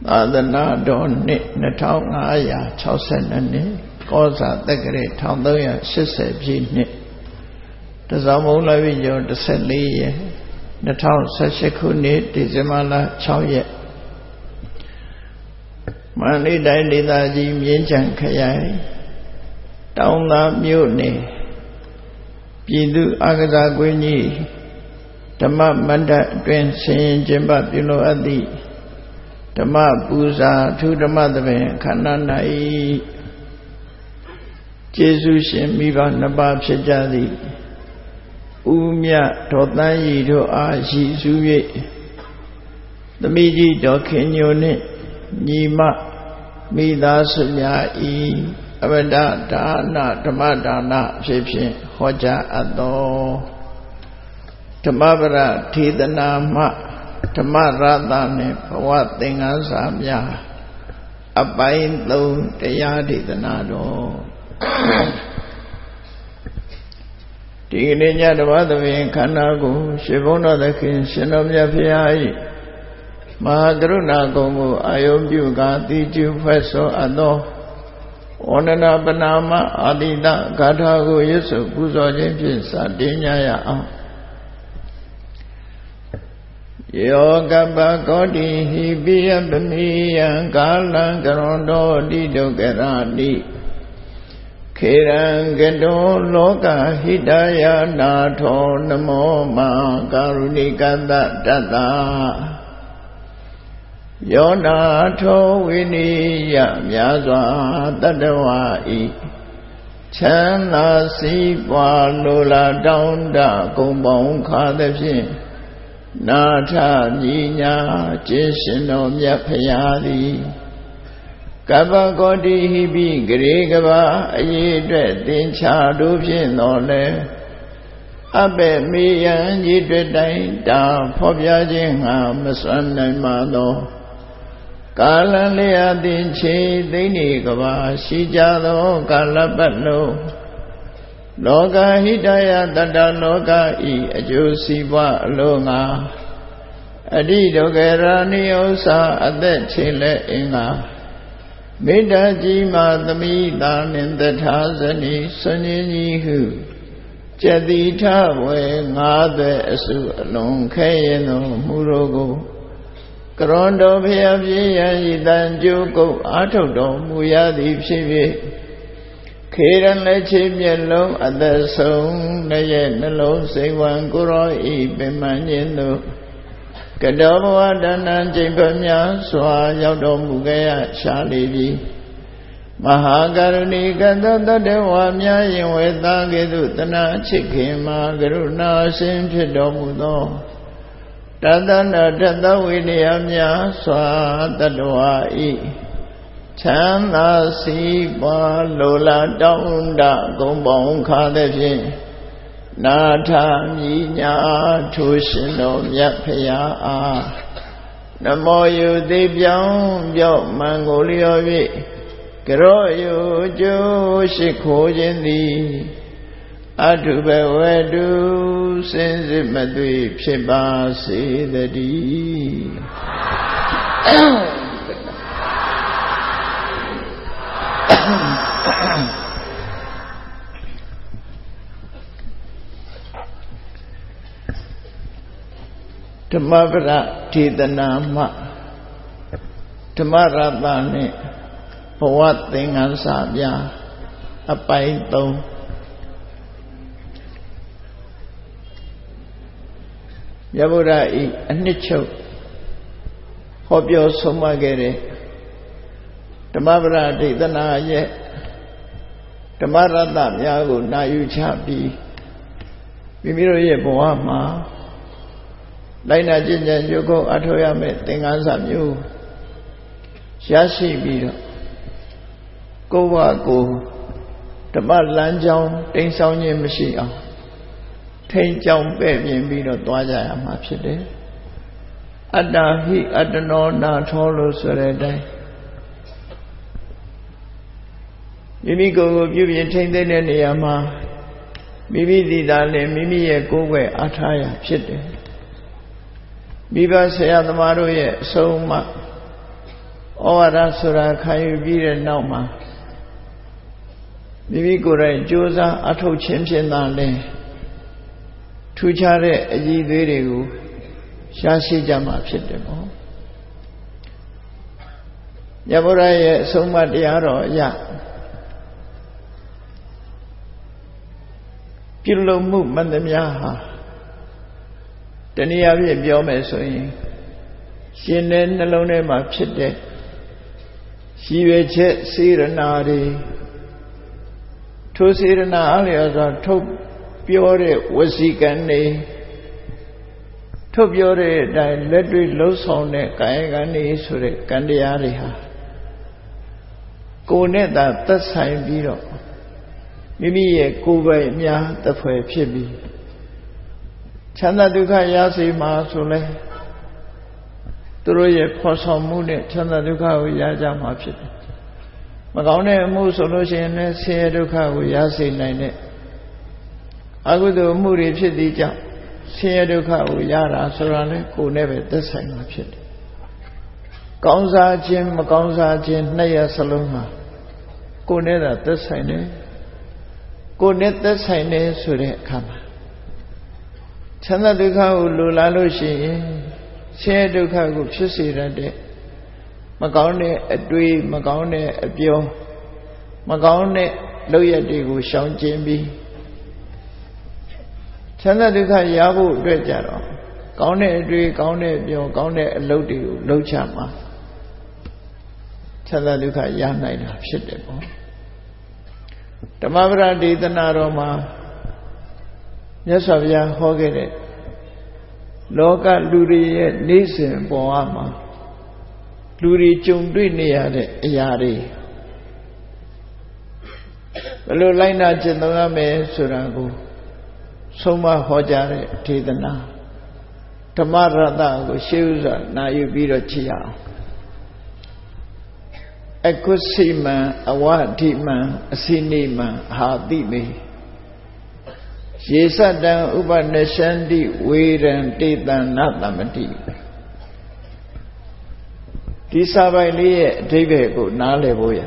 သာသနာတော်နှစ်2562နှစ်ကောဇာတက္ကရာ1380ပြည့်နှစ်တဇောင်းမုံလပြည့်ကျော်14ရက်2018ခုနှစ်ဒီဇင်ဘာလ6ရက်မန္တလေးတိုင်းဒေသကြီးမြင်းခြံခရိုင်တောင်သာမြို့နယ်ပြည်သူ့အားကစားကွင်းကြီးဓမ္မမန္တအတွင်းဆင်ရင်ကျင်းပပြုလုပ်အပ်သည့်ဓမ္မပူဇာအထူးဓမ္မသဘင်ခန္ဓာ၌ကျေးဇူးရှင်မိဘနှစ်ပါးဖြစ်ကြသည့်ဦးမြဒေါ်သန်းရည်တို့အားရည်စူး၍သမီးကြီးဒေါ်ခင်ညိုနှင့်ညီမမိသားစုများဤအဝဒဒါနဓမ္မဒါနဖြစ်ဖြင့်ဟောကြားအပ်သောဓမ္မပရထေသနာမှဓမ္မရတနှင့်ဘဝသင်္ကန်းစာများအပိုင်း3တရားဒေသနာတော်ဒီကနေ့ညဓမ္မသဘင်ခန္ဓာကိုရှင်ဘုန်းတော်သခင်ရှင်တော်မြတ်ဖရာ၏မဟာကရုဏာကုံကိုအာယုပြုကာတိကျုဖွဲ့ဆိုအပ်သောဝန္ဒနာပနာမအာတိတဂါထာကိုရွတ်ဆိုပူဇော်ခြင်းဖြင့်စတင်ကြရအောင်ယောကပကောတိဟိပိယပမိယံကာလံကရွန်တော်တိဒုက္ခရာတိခေရံကတောလောကဟိတယနာထောနမောမာကာရုဏိကတတတ္တယောနာထောဝိနိယမြာစွာတတ္တဝါဤချမ်းသာစီးပွားလိုလားတောင်းတကုံပေါင်းခါသဖြင့်နာထညီညာကျေးရှင်တော်မြတ်ဖရာသည်ကပ္ပကောတိဟိပိဂရေကဘာအရေးအတွက်သင်္ချာတို့ဖြင့်တော်လဲအဘယ်မေယံကြီးတွေ့တိုင်းတာဖော်ပြခြင်းငါမစွမ်းနိုင်ပါသောကာလလျာသင်္ချေသိမ့်နေကဘာရှိကြသောကာလပတ်လုံးလောကဟိတယတတ္တလောကဤအကျိုးစီးပွားအလို့ငါအတိဒုက္ခရာနိဥ္စာအသက်ချေလက်အင်္ဂါမေတ္တာကြီးမှသမိတာနှင့်တထာဇနီဆွန်ကြီးကြီးဟုကျက်တိထဝေငါးသွဲအစုအလုံးခဲရင်သောမူရောကိုကရွန်တော်ဖျားပြေးရန်ဤတန်ကြိုးကုတ်အားထုတ်တော်မူရသည်ဖြစ်၍ခေရန်လက်ချေမျက်လုံးအသက်ဆုံးလည်းရဲ့နှလုံးစိတ်ဝံကိုရောဤပင်မခြင်းတို့ကတောဘဝတဏ္ဍကျိန်ဖများစွာရောက်တော်မူခဲ့ရရှားလေပြီမဟာကရုဏီကတောတတဝါများရင်ဝေသားကဲ့သို့တဏှာချစ်ခင်မှာကရုဏာရှင်ဖြစ်တော်မူသောတသနာတသဝိနည်းများစွာတတဝါဤချမ်းသာစီးပွားလိုလားတောင်းတဂုံပေါင်းခါသဖြင့်နာထမြညာထိုရှင်တော်မြတ်ဖရာအားနမောယုသိပြောင်းပြော့မံကိုလျော်၍ကရောယုကျိုးရှိခိုးခြင်းသည်အထုဘဝတုစင်စစ်မသွေဖြစ်ပါစေတည်းဓမ္မပရထေသနာမှဓမ္မရတနှင့်ဘဝသင်္ကန်းစာများအပိုင်း3မြတ်ဗုဒ္ဓဤအနှစ်ချုပ်ဟောပြောဆုံးမခဲ့တဲ့ဓမ္မပရထေသနာရဲ့ဓမ္မရတများကိုနာယူချပြီးမိမိတို့ရဲ့ဘဝမှာလိုက်နာကျင့်ကြံကြိုးကုပ်အထောက်ရမယ့်သင်္ကန်းစာမျိုးရရှိပြီးတော့ကိုယ်ဝကိုဓမ္မလမ်းကြောင်းတိမ်ဆောင်ခြင်းမရှိအောင်ထိန်ကြောင်ပဲ့ပြင်ပြီးတော့သွားကြရမှာဖြစ်တယ်အတ္တဟိအတ္တနောနာထောလို့ဆိုတဲ့အတိုင်းမိမိကိုယ်ကိုပြုပြင်ထိန်သိမ်းတဲ့နေရာမှာမိမိသိတာလည်းမိမိရဲ့ကိုယ်ွယ်အားထားရဖြစ်တယ်မိဘဆရာသမားတို့ရဲ့အဆုံးအမဩဝါဒဆိုတာခံယူပြီးတဲ့နောက်မှာမိမိကိုယ်တိုင်ကြိုးစားအထောက်ခြင်းဖြင့်သာလဲထူးခြားတဲ့အရည်အသွေးတွေကိုရရှိကြမှာဖြစ်တယ်ပေါ့မြတ်ဗုဒ္ဓရဲ့အဆုံးအမတရားတော်အရပြုလုပ်မှုမှန်သမျှဟာတနည်းအားဖြင့်ပြောမယ်ဆိုရင်ရှင်တဲ့နှလုံးထဲမှာဖြစ်တဲ့ရည်ရွယ်ချက်စေရနာတွေထိုစေရနာအားလျော်စွာထုတ်ပြောတဲ့ဝစီကံတွေထုတ်ပြောတဲ့အတိုင်းလက်တွေ့လှုပ်ဆောင်တဲ့ကာယကံတွေဆိုတဲ့ကံတရားတွေဟာကိုယ်နဲ့သာသက်ဆိုင်ပြီးတော့မိမိရဲ့ကိုယ်ပိုင်အများသဖွယ်ဖြစ်ပြီးချမ်းသာဒုက္ခရစေမှာဆိုလဲသူတို့ရဲ့ဖော်ဆောင်မှုနဲ့ချမ်းသာဒုက္ခကိုရကြမှာဖြစ်တယ်မကောင်းတဲ့အမှုဆိုလို့ရှိရင်လည်းဆင်းရဲဒုက္ခကိုရစေနိုင်တဲ့အကုသိုလ်မှုတွေဖြစ်သည့်ကြောင့်ဆင်းရဲဒုက္ခကိုရတာဆိုတာလေကိုယ်နဲ့ပဲသက်ဆိုင်မှာဖြစ်တယ်ကောင်းစားခြင်းမကောင်းစားခြင်းနှစ်ရစလုံးမှာကိုယ်နဲ့သာသက်ဆိုင်တယ်ကိုယ်နဲ့သက်ဆိုင်တယ်ဆိုတဲ့အခါမှာချမ်းသာဒုက္ခကိုလိုလားလို့ရှိရင်ဆင်းရဲဒုက္ခကိုဖြစ်စေတတ်တဲ့မကောင်းတဲ့အတွေးမကောင်းတဲ့အပြောမကောင်းတဲ့လုပ်ရက်တွေကိုရှောင်ကျဉ်ပြီးချမ်းသာဒုက္ခရဖို့အတွက်ကြတော့ကောင်းတဲ့အတွေးကောင်းတဲ့အပြောကောင်းတဲ့အလုပ်တွေကိုလုပ်ချမှာချမ်းသာဒုက္ခရနိုင်တာဖြစ်တယ်ပေါ့ဓမ္မပဒဒေသနာတော်မှာမြတ်စွာဘုရားဟောခဲ့တဲ့လောကလူတွေရဲ့နေ့စဉ်ဘဝမှာလူတွေကြုံတွေ့နေရတဲ့အရာတွေဘယ်လိုလိုက်နာကျင့်သုံးရမယ်ဆိုတာကိုဆုံးမဟောကြားတဲ့ဒေသနာဓမ္မရတ္တကိုရှေးဥစွာနာယူပြီးတော့ကြည့်ရအောင်အကုသိမံအဝဋ္ဌိမံအစိနိမံအာတိမေယေသတံဥပနရှန္တိဝေရံတေတံနတမတိဒီစာပိုင်လေးရဲ့အဓိပ္ပာယ်ကိုနားလည်ဖို့ရ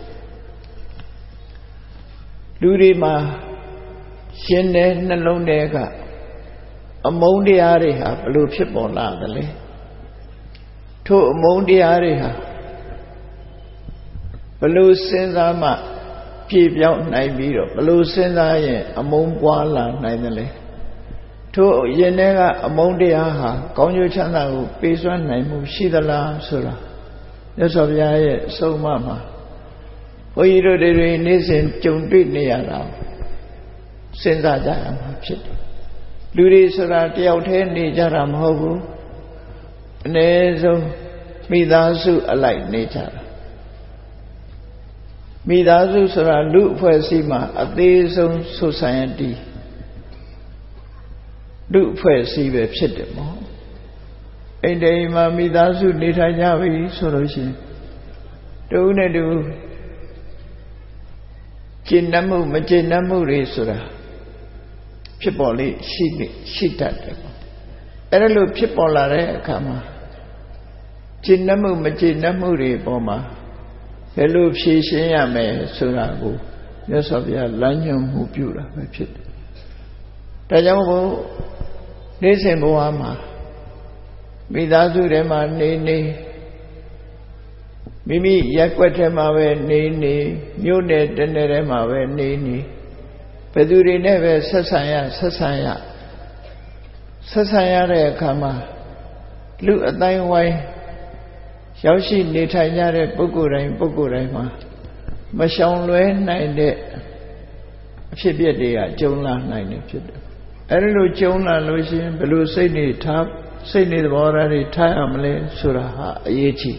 လူတွေမှာရှင်တဲ့နှလုံးထဲကအမုန်းတရားတွေဟာဘယ်လိုဖြစ်ပေါ်လာသလဲထို့အမုန်းတရားတွေဟာဘယ်လိုစဉ်းစားမှပြည့်ပြောင်းနိုင်ပြီးတော့ဘယ်လိုစဉ်းစားရင်အမုန်းပွားလာနိုင်သလဲထို့ရင်ထဲကအမုန်းတရားဟာကောင်းကျိုးချမ်းသာကိုပေးစွမ်းနိုင်မှုရှိသလားဆိုတာမြတ်စွာဘုရားရဲ့အဆုံးအမမှာဘုန်းကြီးတို့တွေနေ့စဉ်ကြုံတွေ့နေရတာစဉ်းစားကြရမှာဖြစ်တယ်လူတွေဆိုတာတယောက်တည်းနေကြတာမဟုတ်ဘူးအနည်းဆုံးမိသားစုအလိုက်နေကြတာမိသားစုဆိုတာလူအဖွဲ့အစည်းမှာအသေးဆုံး society လူအဖွဲ့အစည်းပဲဖြစ်တယ်ပေါ့အိမ်တိမ်မှာမိသားစုနေထိုင်ကြပြီဆိုလို့ရှိရင်တူနဲ့တူကျင့်နှမှုမကျင့်နှမှုတွေဆိုတာဖြစ်ပေါ်လေရှိတတ်တယ်ပေါ့အဲ့ဒါလို့ဖြစ်ပေါ်လာတဲ့အခါမှာကျင့်နှမှုမကျင့်နှမှုတွေပေါ်မှာဘယ်လိုဖြေရှင်းရမယ်ဆိုတာကိုမြတ်စွာဘုရားလမ်းညွှန်မှုပြုတာပဲဖြစ်တယ်ဒါကြောင့်မို့နေ့စဉ်ဘဝမှာမိသားစုထဲမှာနေမိမိရက်ွက်ထဲမှာပဲနေမြို့နယ်တနယ်ထဲမှာပဲနေဘယ်သူတွေနဲ့ပဲဆက်ဆံရတဲ့အခါမှာလူအတိုင်းဝိုင်းရောက်ရှိနေထိုင်ကြတဲ့ပုဂ္ဂိုလ်တိုင်းမှာမရှောင်လွဲနိုင်တဲ့အဖြစ်အပျက်တွေကကြုံလာနိုင်တယ်ဖြစ်တယ်အဲဒီလိုကြုံလာလို့ရှိရင်ဘယ်လိုစိတ်နေသဘောထားတွေထားရမလဲဆိုတာဟာအရေးကြီး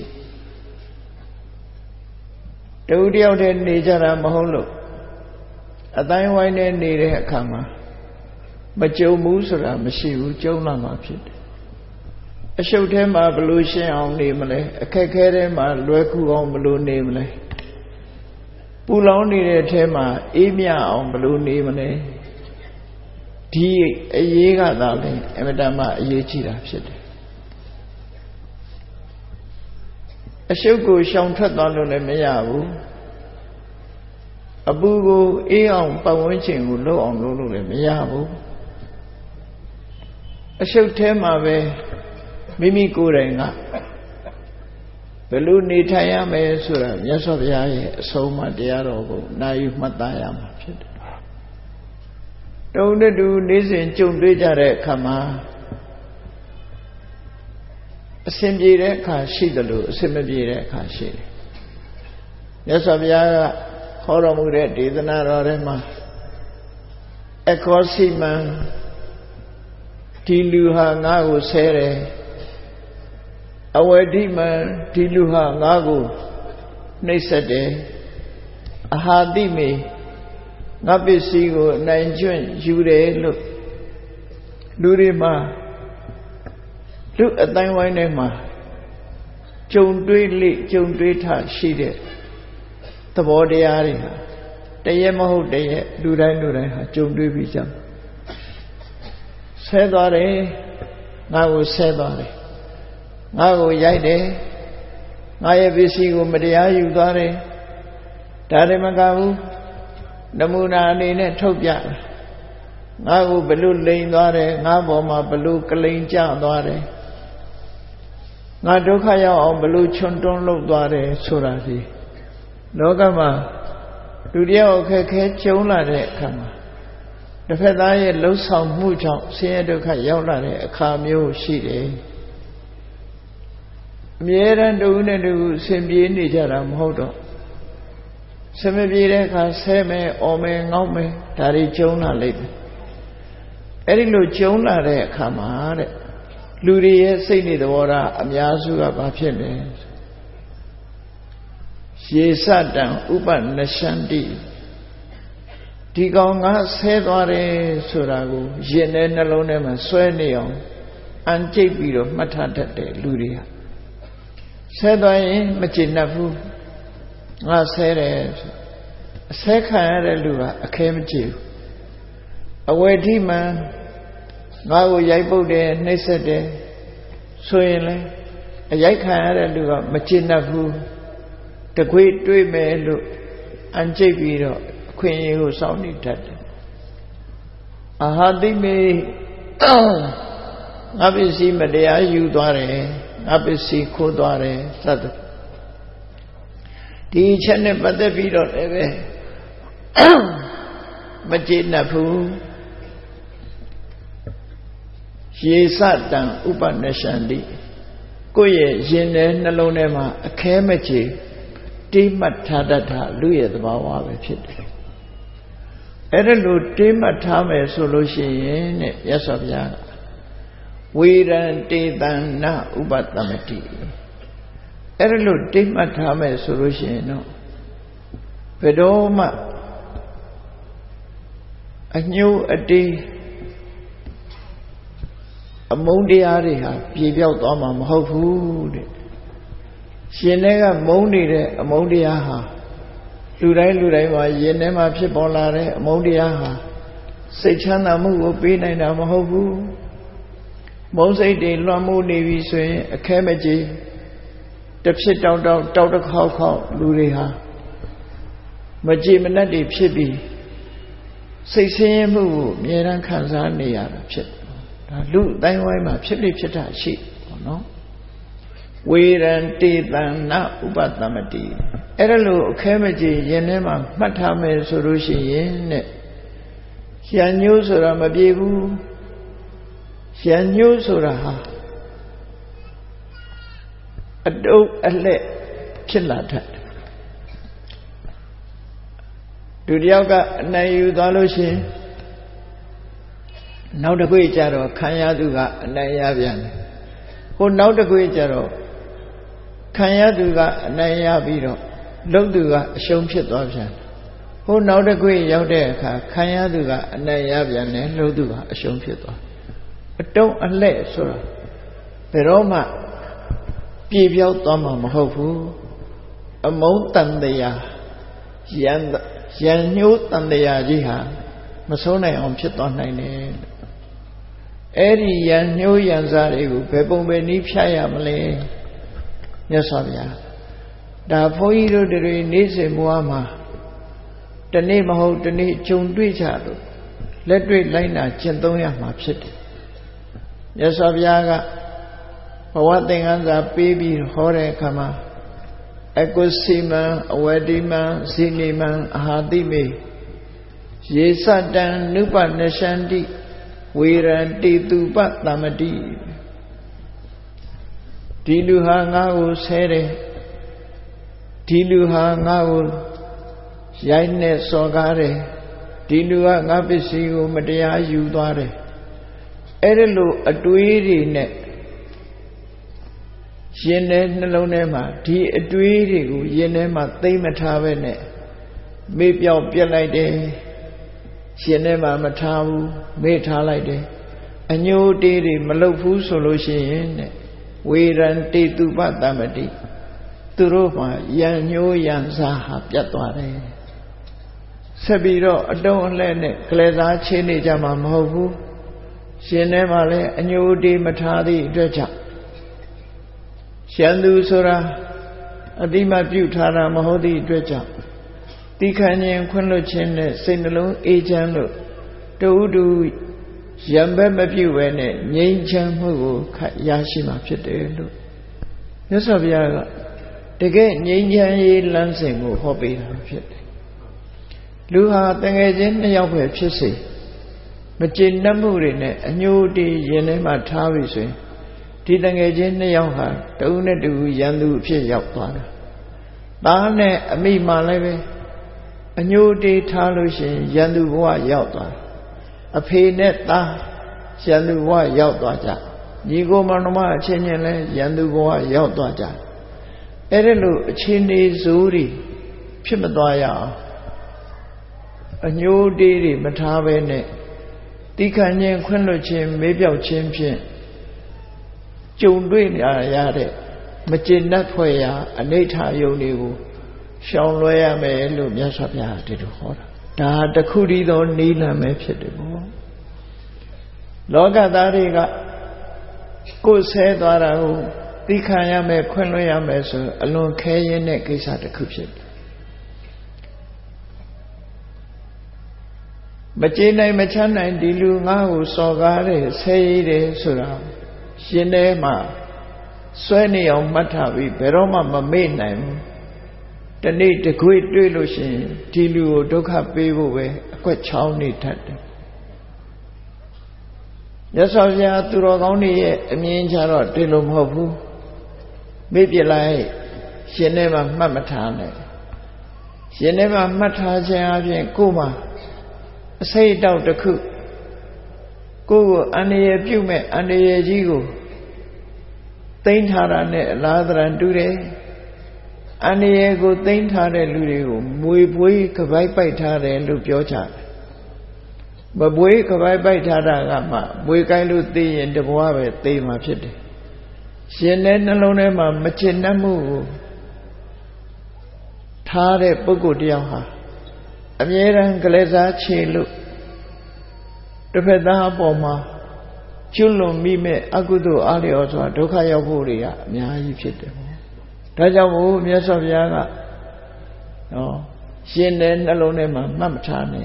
တဦးတယောက်တည်းနေကြတာမဟုတ်လို့အတိုင်းဝိုင်းနဲ့နေတဲ့အခါမှာမကြုံဘူးဆိုတာမရှိဘူးကြုံလာမှာဖြစ်တယ်အရှုပ်ထဲမှာဘယ်လိုရှင်းအောင်နေမလဲအခက်ခဲထဲမှာလွယ်ကူအောင်ဘယ်လိုနေမလဲပူလောင်နေတဲ့အထဲမှာအေးမြအောင်ဘယ်လိုနေမလဲဒီအရေးကသာလေအမတ္တမအရေးကြီးတာဖြစ်တယ်အရှုပ်ကိုရှောင်ထွက်သွားလို့လည်းမရဘူးအပူကိုအေးအောင်ပတ်ဝန်းကျင်ကိုလှုပ်အောင်လုပ်လို့လည်းမရဘူးအရှုပ်ထဲမှာပဲမိမိကိုယ်တိုင်ကဘယ်လိုနေထိုင်ရမယ်ဆိုတာမြတ်စွာဘုရားရဲ့အဆုံးအမတရားတော်ကိုနာယူမှတ်သားရမှာဖြစ်တယ်တုံနဲ့တူနေ့စဉ်ကြုံတွေ့ကြတဲ့အခါမှာအစဉ်ပြေတဲ့အခါရှိတယ်လို့အစဉ်မပြေတဲ့အခါရှိတယ်မြတ်စွာဘုရားကဟောတော်မူတဲ့ဒေသနာတော်ထဲမှာအခောစီမံဒီလူဟာငါ့ကိုဆဲတယ်အဝတိမံဒီလူဟာငါ့ကိုနှိပ်စက်တယ်အဟာတိမေငါပစ္စည်းကိုအနိုင်ကျွန့်ယူတယ်လို့လူတွေမှာလူအတိုင်းဝိုင်းထဲမှာကြုံတွေးလေကြုံတွေးထရှိတဲ့သဘောတရားတွေဟာတရက်မဟုတ်တရက်လူတိုင်းဟာကြုံတွေးပြီးကြဆဲသွားတယ်ငါ့ကိုဆဲသွားတယ်ငါ့ကိုရိုက်တယ်ငါရဲ့ပစ္စည်းကိုမတရားယူသွားတယ်ဒါတွေမကဘူးနမူနာအနေနဲ့ထုတ်ပြငါ့ကိုဘလို့လိန်သွားတယ်ငါ့ဘောမှာဘလို့ကလိန်ကျသွားတယ်ငါဒုက္ခရောက်အောင်ဘလို့ချွန်တွန်းလုပ်သွားတယ်ဆိုတာဒီလောကမှာလူတယောက်အခက်ခဲကျုံလာတဲ့အခါမှာတစ်ဖက်သားရဲ့လှုပ်ဆောင်မှုကြောင့်ဆင်းရဲဒုက္ခရောက်လာတဲ့အခါမျိုးရှိတယ်အမြဲတမ်းတူနဲ့တူဆင်ပြေးနေကြတာမဟုတ်တော့ဆင်မပြေတဲ့အခါဆဲမယ်အော်မယ်ငေါက်မယ်ဒါတွေကျုံလာလိမ့်မယ်အဲ့ဒီလိုကျုံလာတဲ့အခါမှာတဲ့လူတွေရဲ့စိတ်နေသဘောထားအများစုကဘာဖြစ်လဲရေစတံဥပနရှန္တိဒီကောင်ငါဆဲသွားတယ်ဆိုတာကိုရင်ထဲနှလုံးထဲမှာဆွဲနေအောင်အန်ကျိတ်ပြီးတော့မှတ်ထားတတ်တယ်လူတွေဟာဆဲသွားရင်မကျေနပ်ဘူးငါဆဲတယ်အဆဲခံရတဲ့လူကအခဲမကျေဘူးအဝေထိမှန်ငါ့ကိုရိုက်ပုတ်တယ်နှိပ်စက်တယ်ဆိုရင်လေအရိုက်ခံရတဲ့လူကမကျေနပ်ဘူးတကွေးတွေးမယ်လို့အန်ကျိတ်ပြီးတော့အခွင့်အရေးကိုစောင့်နေတတ်တယ်အဟာတိမေငါပစ္စည်းမတရားယူသွားတယ်ငါပစ္စည်းခိုးသွားတယ်စသဖြင့်ဒီအချက်နဲ့ပတ်သက်ပြီးတော့လည်းပဲမကျေနပ်ဘူးရေစတံဥပနရှန္တိကိုယ့်ရဲ့ရင်ထဲနှလုံးထဲမှာအခဲမကျေတိမှတ်ထားတတ်တာလူရဲ့သဘာဝပဲဖြစ်တယ်အဲ့ဒါလို့တိမှတ်ထားမယ်ဆိုလို့ရှိရင်တဲ့မြတ်စွာဘုရားဝေရံတေတံနဥပတမတိအဲ့ဒါလို့တိမှတ်ထားမယ်ဆိုလို့ရှိရင်တော့ဘယ်တော့မှအညှိုးအတေးအမုန်းတရားတွေဟာပြေပြောက်သွားမှာမဟုတ်ဘူးတဲ့ရှင်ထဲကမုန်းနေတဲ့အမုန်းတရားဟာလူတိုင်းမှာရင်ထဲမှာဖြစ်ပေါ်လာတဲ့အမုန်းတရားဟာစိတ်ချမ်းသာမှုကိုပေးနိုင်တာမဟုတ်ဘူးမုန်းစိတ်တွေလွှမ်းမိုးနေပြီဆိုရင်အခဲမကြေတစ်ဖြစ်တောက်တစ်ခေါက်လူတွေဟာမကြေမနက်တွေဖြစ်ပြီးစိတ်ဆင်းရဲမှုကိုအမြဲတမ်းခံစားနေရတာဖြစ်ဒါလူအတိုင်းဝိုင်းမှာဖြစ်လိဖြစ်တာရှိပေါ့နော်ဝေရံတေတံနဥပတမတိအဲ့ဒါလို့အခဲမကြေရင်ထဲမှာမှတ်ထားမယ်ဆိုလို့ရှိရင်တဲ့ရံညိုးဆိုတာမပြေဘူးရံညိုးဆိုတာဟာအတုပ်အလှဲ့ဖြစ်လာတတ်တယ်လူတယောက်ကအနိုင်ယူသွားလို့ရှိရင်နောက်တစ်ခွေကြတော့ခံရသူကအနိုင်ရပြန်တယ်ဟိုနောက်တစ်ခွေကြတော့ခံရသူကအနိုင်ရပြီးတော့လုပ်သူကအရှုံးဖြစ်သွားပြန်တယ်ဟိုနောက်တစ်ခွေရောက်တဲ့အခါခံရသူကအနိုင်ရပြန်တယ်လုပ်သူကအရှုံးဖြစ်သွားအတုံးအလှဲ့ဆိုတာဘယ်တော့မှပြေပြောက်သွားမှာမဟုတ်ဘူးအမုန်းတန်တရားရံညှိုးတန်တရားကြီးဟာမဆုံးနိုင်အောင်ဖြစ်သွားနိုင်တယ်အဲ့ဒီရံညှိုးရံစားတွေကိုဘယ်ပုံပဲနည်းဖြတ်ရမလဲမြတ်စွာဘုရားဒါဘုန်းကြီးတို့တွေနေ့စဉ်ဘဝမှာတနေ့မဟုတ်တနေ့ကြုံတွေ့ကြလို့လက်တွေ့လိုက်နာကျင့်သုံးရမှာဖြစ်တယ်မြတ်စွာဘုရားကဘဝသင်္ကန်းစာပေးပြီးဟောတဲ့အခါမှာအကုစီမံအဝတိမံဇိနိမံအာဟာတိမေယေစတံနုပနရှန္တိဝေရန္တိတုပတမတိဒီလူဟာငါ့ကိုဆဲတယ်ဒီလူဟာငါ့ကိုရိုက်နဲ့စော်ကားတယ်ဒီလူကငါပစ္စည်းကိုမတရားယူသွားတယ်အဲ့ဒီလိုအတွေးတွေနဲ့ရင်ထဲနှလုံးထဲမှာဒီအတွေးတွေကိုရင်ထဲမှာသိမ့်မထားပဲနဲ့မေ့ပြောက်ပြက်လိုက်တယ်ရှင်ထဲမှာမထားဘူးမေ့ထားလိုက်တယ်အညိုတေးတွေမလုပ်ဘူးဆိုလို့ရှိရင်တဲ့ဝေရန္တိတုပတမတိသူတို့မှာယံညိုးယံစားဟာပြတ်သွားတယ်ဆက်ပြီးတော့အတုံးအလှဲ့နဲ့ကလေးစားချင်းနေကြမှာမဟုတ်ဘူးရှင်ထဲမှာလည်းအညိုတေးမထားသည့်အတွက်ကြောင့်ရှမ်းသူဆိုတာအတိမပြုထားတာမဟုတ်သည့်အတွက်ကြောင့်တိခဏ်ခြင်းခွင့်လွှတ်ခြင်းနဲ့စိတ်နှလုံးအေးချမ်းလို့တူတူရံဘက်မပြုဘဲနဲ့ငြိမ်းချမ်းမှုကိုရရှိမှာဖြစ်တယ်လို့မြတ်စွာဘုရားကတကယ်ငြိမ်းချမ်းရေးလမ်းစဉ်ကိုဟောပေးတာဖြစ်တယ်လူဟာတကယ်ချင်းနှစ်ယောက်ပဲဖြစ်စေမကျေနပ်မှုတွေနဲ့အညှိုးတေးရင်ထဲမှာထားပြီဆိုရင်ဒီတကယ်ချင်းနှစ်ယောက်ဟာတဦးနဲ့တဦးရန်သူအဖြစ်ရောက်သွားတာသားနဲ့အမိမှလည်းပဲအညှိုးတေးထားလို့ရှိရင်ရန်သူဘဝရောက်သွားတယ်အဖေနဲ့သားရန်သူဘဝရောက်သွားကြညီကိုမောင်နှမအချင်းချင်းလည်းရန်သူဘဝရောက်သွားကြအဲ့ဒါလို့အခြေအနေစိုးတွေဖြစ်မသွားရအောင်အညှိုးတေးတွေမထားဘဲနဲ့တိခဏ်ခြင်းခွင့်လွှတ်ခြင်းမေးပြောက်ခြင်းဖြင့်ကြုံတွေ့ရတဲ့မကျေနပ်ဖွယ်ရာအနိဋ္ဌာယုံတွေကိုရှောင်လွှဲရမယ်လို့မြတ်စွာဘုရားဒီလိုဟောတာဒါတခုတည်းသောနိလမ်းပဲဖြစ်တယ်ပေါ့လောကသားတွေကကိုယ်ဆဲသွားတာကိုသိခံရမယ်ခွင့်လွှတ်ရမယ်ဆိုအလွန်ခဲရင်းတဲ့ကိစ္စတစ်ခုဖြစ်တယ်မကျေနိုင်မချမ်းနိုင်ဒီလူငါ့ကိုစော်ကားတယ်ဆဲရည်တယ်ဆိုတာရှင်ထဲမှာစွဲနေအောင်မှတ်ထားပြီးဘယ်တော့မှမမေ့နိုင်ဘူးတနေ့တကွေ့တွေ့လို့ရှိရင်ဒီလူကိုဒုက္ခပေးဖို့ပဲအကွက်ချောင်းနေတတ်တယ်မြတ်စွာဘုရားသူတော်ကောင်းတွေရဲ့အမြင်ကြတော့ဒီလိုမဟုတ်ဘူးမေ့ပြလိုက်ရှင်ထဲမှာမှတ်မထားနဲ့ရှင်ထဲမှာမှတ်ထားခြင်းအပြင်ကိုယ်မှာအစိတ်အတောက်တစ်ခုကိုယ်ကိုအန္တရာယ်ပြုမဲ့အန္တရာယ်ကြီးကိုသိမ့်ထားတာနဲ့အလားတရံတူတယ်အန္တရာယ်ကိုသိမ့်ထားတဲ့လူတွေကိုမွေပွေးကပိုက်ပိုက်ထားတယ်လို့ပြောကြတယ်မပွေးကပိုက်ပိုက်ထားတာကမှမွေကိုင်းလို့သိရင်တဘွားပဲသိမှာဖြစ်တယ်ရှင်တဲ့နှလုံးထဲမှာမချစ်နှက်မှုကိုထားတဲ့ပုဂ္ဂိုလ်တယောက်ဟာအမြဲတမ်းကလေးစားချေလို့တစ်ဖက်သားအပေါ်မှာကျွလွန်မိမဲ့အကုသိုလ်အားလျော်စွာဒုက္ခရောက်ဖို့တွေကအများကြီးဖြစ်တယ်ပေါ့ဒါကြောင့်မို့မြတ်စွာဘုရားကရှင်တဲ့နှလုံးထဲမှာမှတ်မထားနဲ့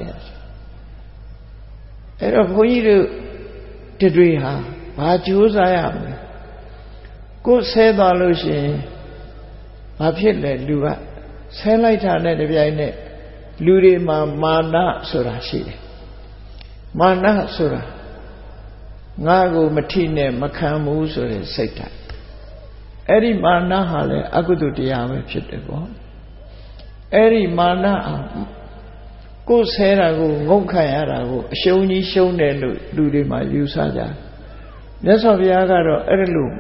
အဲ့တော့ဘုန်းကြီးတို့တွေဟာဘာကြိုးစားရမလဲကိုယ်ဆဲသွားလို့ရှိရင်ဘာဖြစ်လဲလူကဆဲလိုက်တာနဲ့တပြိုင်နက်လူတွေမှာမာနဆိုတာရှိတယ်မာနဆိုတာငါကိုမထိနဲ့မခံဘူးဆိုတဲ့စိတ်ဓာတ်အဲ့ဒီမာနဟာလည်းအကုသိုလ်တရားပဲဖြစ်တယ်ပေါ့အဲ့ဒီမာနကိုယ်ဆဲတာကိုငုတ်ခံရတာကိုအရှုံးကြီးရှုံးတယ်လို့လူတွေမှာယူဆကြတယ်မြတ်စွာဘုရားကတော့အဲ့ဒါလို့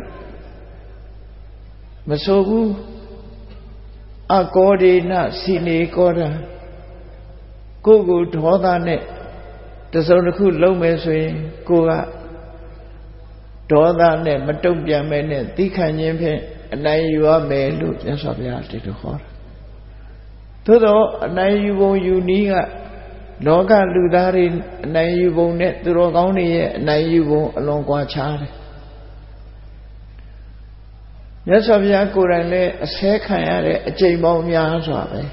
မဆိုဘူးအကောဒေနစီနေကောဒံကိုယ်ကိုဒေါသနဲ့တစုံတစ်ခုလုံးမယ်ဆိုရင်ကိုယ်ကဒေါသနဲ့မတုံ့ပြန်မဲနဲ့သီးခံခြင်းဖြင့်အနိုင်ယူရမယ်လို့မြတ်စွာဘုရားတည်တော်ဟောတာသို့တော့အနိုင်ယူပုံယူနည်းကလောကလူသားတွေအနိုင်ယူပုံနဲ့သူတော်ကောင်းတွေရဲ့အနိုင်ယူပုံအလွန်ကွာခြားတယ်မြတ်စွာဘုရားကိုယ်တိုင်လည်းအဆဲခံရတဲ့အကျိန်ပေါင်းများစွာပဲ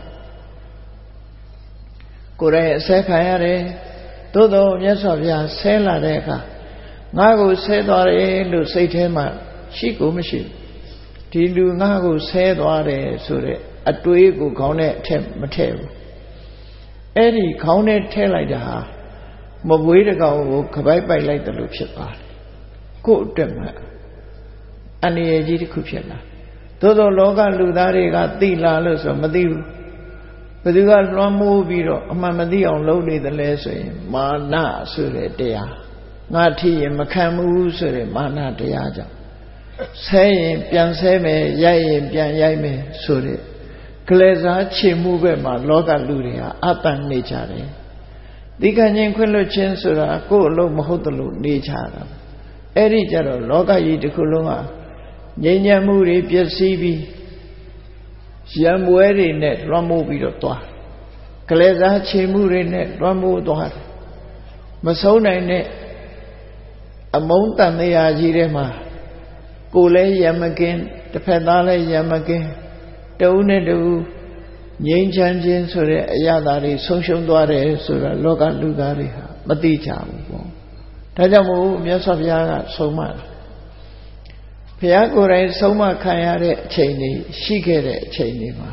ကိုယ်တိုင်အဆဲခံရတယ်သို့တော့မြတ်စွာဘုရားဆဲလာတဲ့အခါငါ့ကိုဆဲသွားတယ်လို့စိတ်ထဲမှာရှိကိုမရှိဒီလူငါ့ကိုဆဲသွားတယ်ဆိုတဲ့အတွေးကိုခေါင်းနဲ့အထက်မထည့်ဘူးအဲ့ဒီခေါင်းနဲ့ထည့်လိုက်တာဟာမပွေးတကောင်ကိုခပိုက်ပိုက်လိုက်တယ်လို့ဖြစ်ပါတယ်ကို့အတွက်မှာအန္တရာယ်ကြီးတစ်ခုဖြစ်လာသို့သောလောကလူသားတွေကသိလာလို့ဆိုမသိဘူးဘယ်သူကလွှမ်းမိုးပြီးတော့အမှန်မသိအောင်လုပ်နေတယ်လဲဆိုရင်မာနဆိုတဲ့တရားငါထိရင်မခံဘူးဆိုတဲ့မာနတရားကြောင့်ဆဲရင်ပြန်ဆဲမယ်ရိုက်ရင်ပြန်ရိုက်မယ်ဆိုတဲ့ကလေးစားချေမှုဘက်မှာလောကလူတွေဟာအတန်နေကြတယ်ဒီကံချင်းခွင့်လွှတ်ခြင်းဆိုတာကိုယ့်အလုပ်မဟုတ်တယ်လို့နေကြတာအဲ့ဒီကြတော့လောကကြီးတစ်ခုလုံးဟာငြိမ်းချမ်းမှုတွေပျက်စီးပြီးရံပွဲတွေနဲ့လွှမ်းမိုးပြီးတော့သွားကလေးစားချေမှုတွေနဲ့လွှမ်းမိုးသွားတယ်မဆုံးနိုင်တဲ့အမုန်းတန်တရားကြီးထဲမှာကိုယ်လည်းရံမကင်းတစ်ဖက်သားလည်းရံမကင်းတဦးနဲ့တဦးငြိမ်းချမ်းခြင်းဆိုတဲ့အရာတွေဆုံးရှုံးသွားတယ်ဆိုတာလောကလူသားတွေဟာမသိကြဘူးပေါ့ဒါကြောင့်မို့မြတ်စွာဘုရားကဆုံးမတယ်ဘုရားကိုယ်တိုင်ဆုံးမခံရတဲ့အချိန်တွေရှိခဲ့တဲ့အချိန်တွေမှာ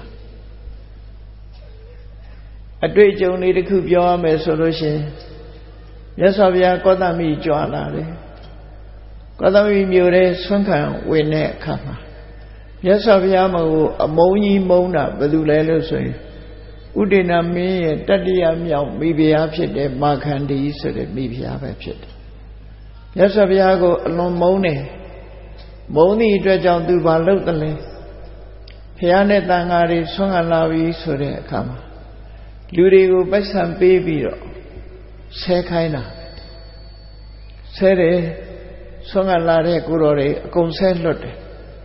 အတွေ့အကြုံတွေတစ်ခုပြောရမယ်ဆိုလို့ရှိရင်မြတ်စွာဘုရားကောသမိကြွလာတယ်ကောသမိမြို့ထဲဆွမ်းခံဝင်တဲ့အခါမှာမြတ်စွာဘုရားမကိုအမုန်းကြီးမုန်းတာဘယ်သူလဲလို့ဆိုရင်ဥဒိဏမင်းရဲ့တတိယမြောက်မိဖုရားဖြစ်တဲ့မာခန္ဒီဆိုတဲ့မိဖုရားပဲဖြစ်တယ်မြတ်စွာဘုရားကိုအလွန်မုန်းတယ်မုန်းသည့်အတွက်ကြောင့်သူဘာလုပ်တယ်လဲဘုရားနဲ့တန်ဃာတွေဆွမ်းခံလာပြီဆိုတဲ့အခါမှာလူတွေကိုပိုက်ဆံပေးပြီးတော့ဆဲခိုင်းတာဆဲတယ်ဆွမ်းခံလာတဲ့ကိုတော်တွေအကုန်ဆဲလွတ်တယ်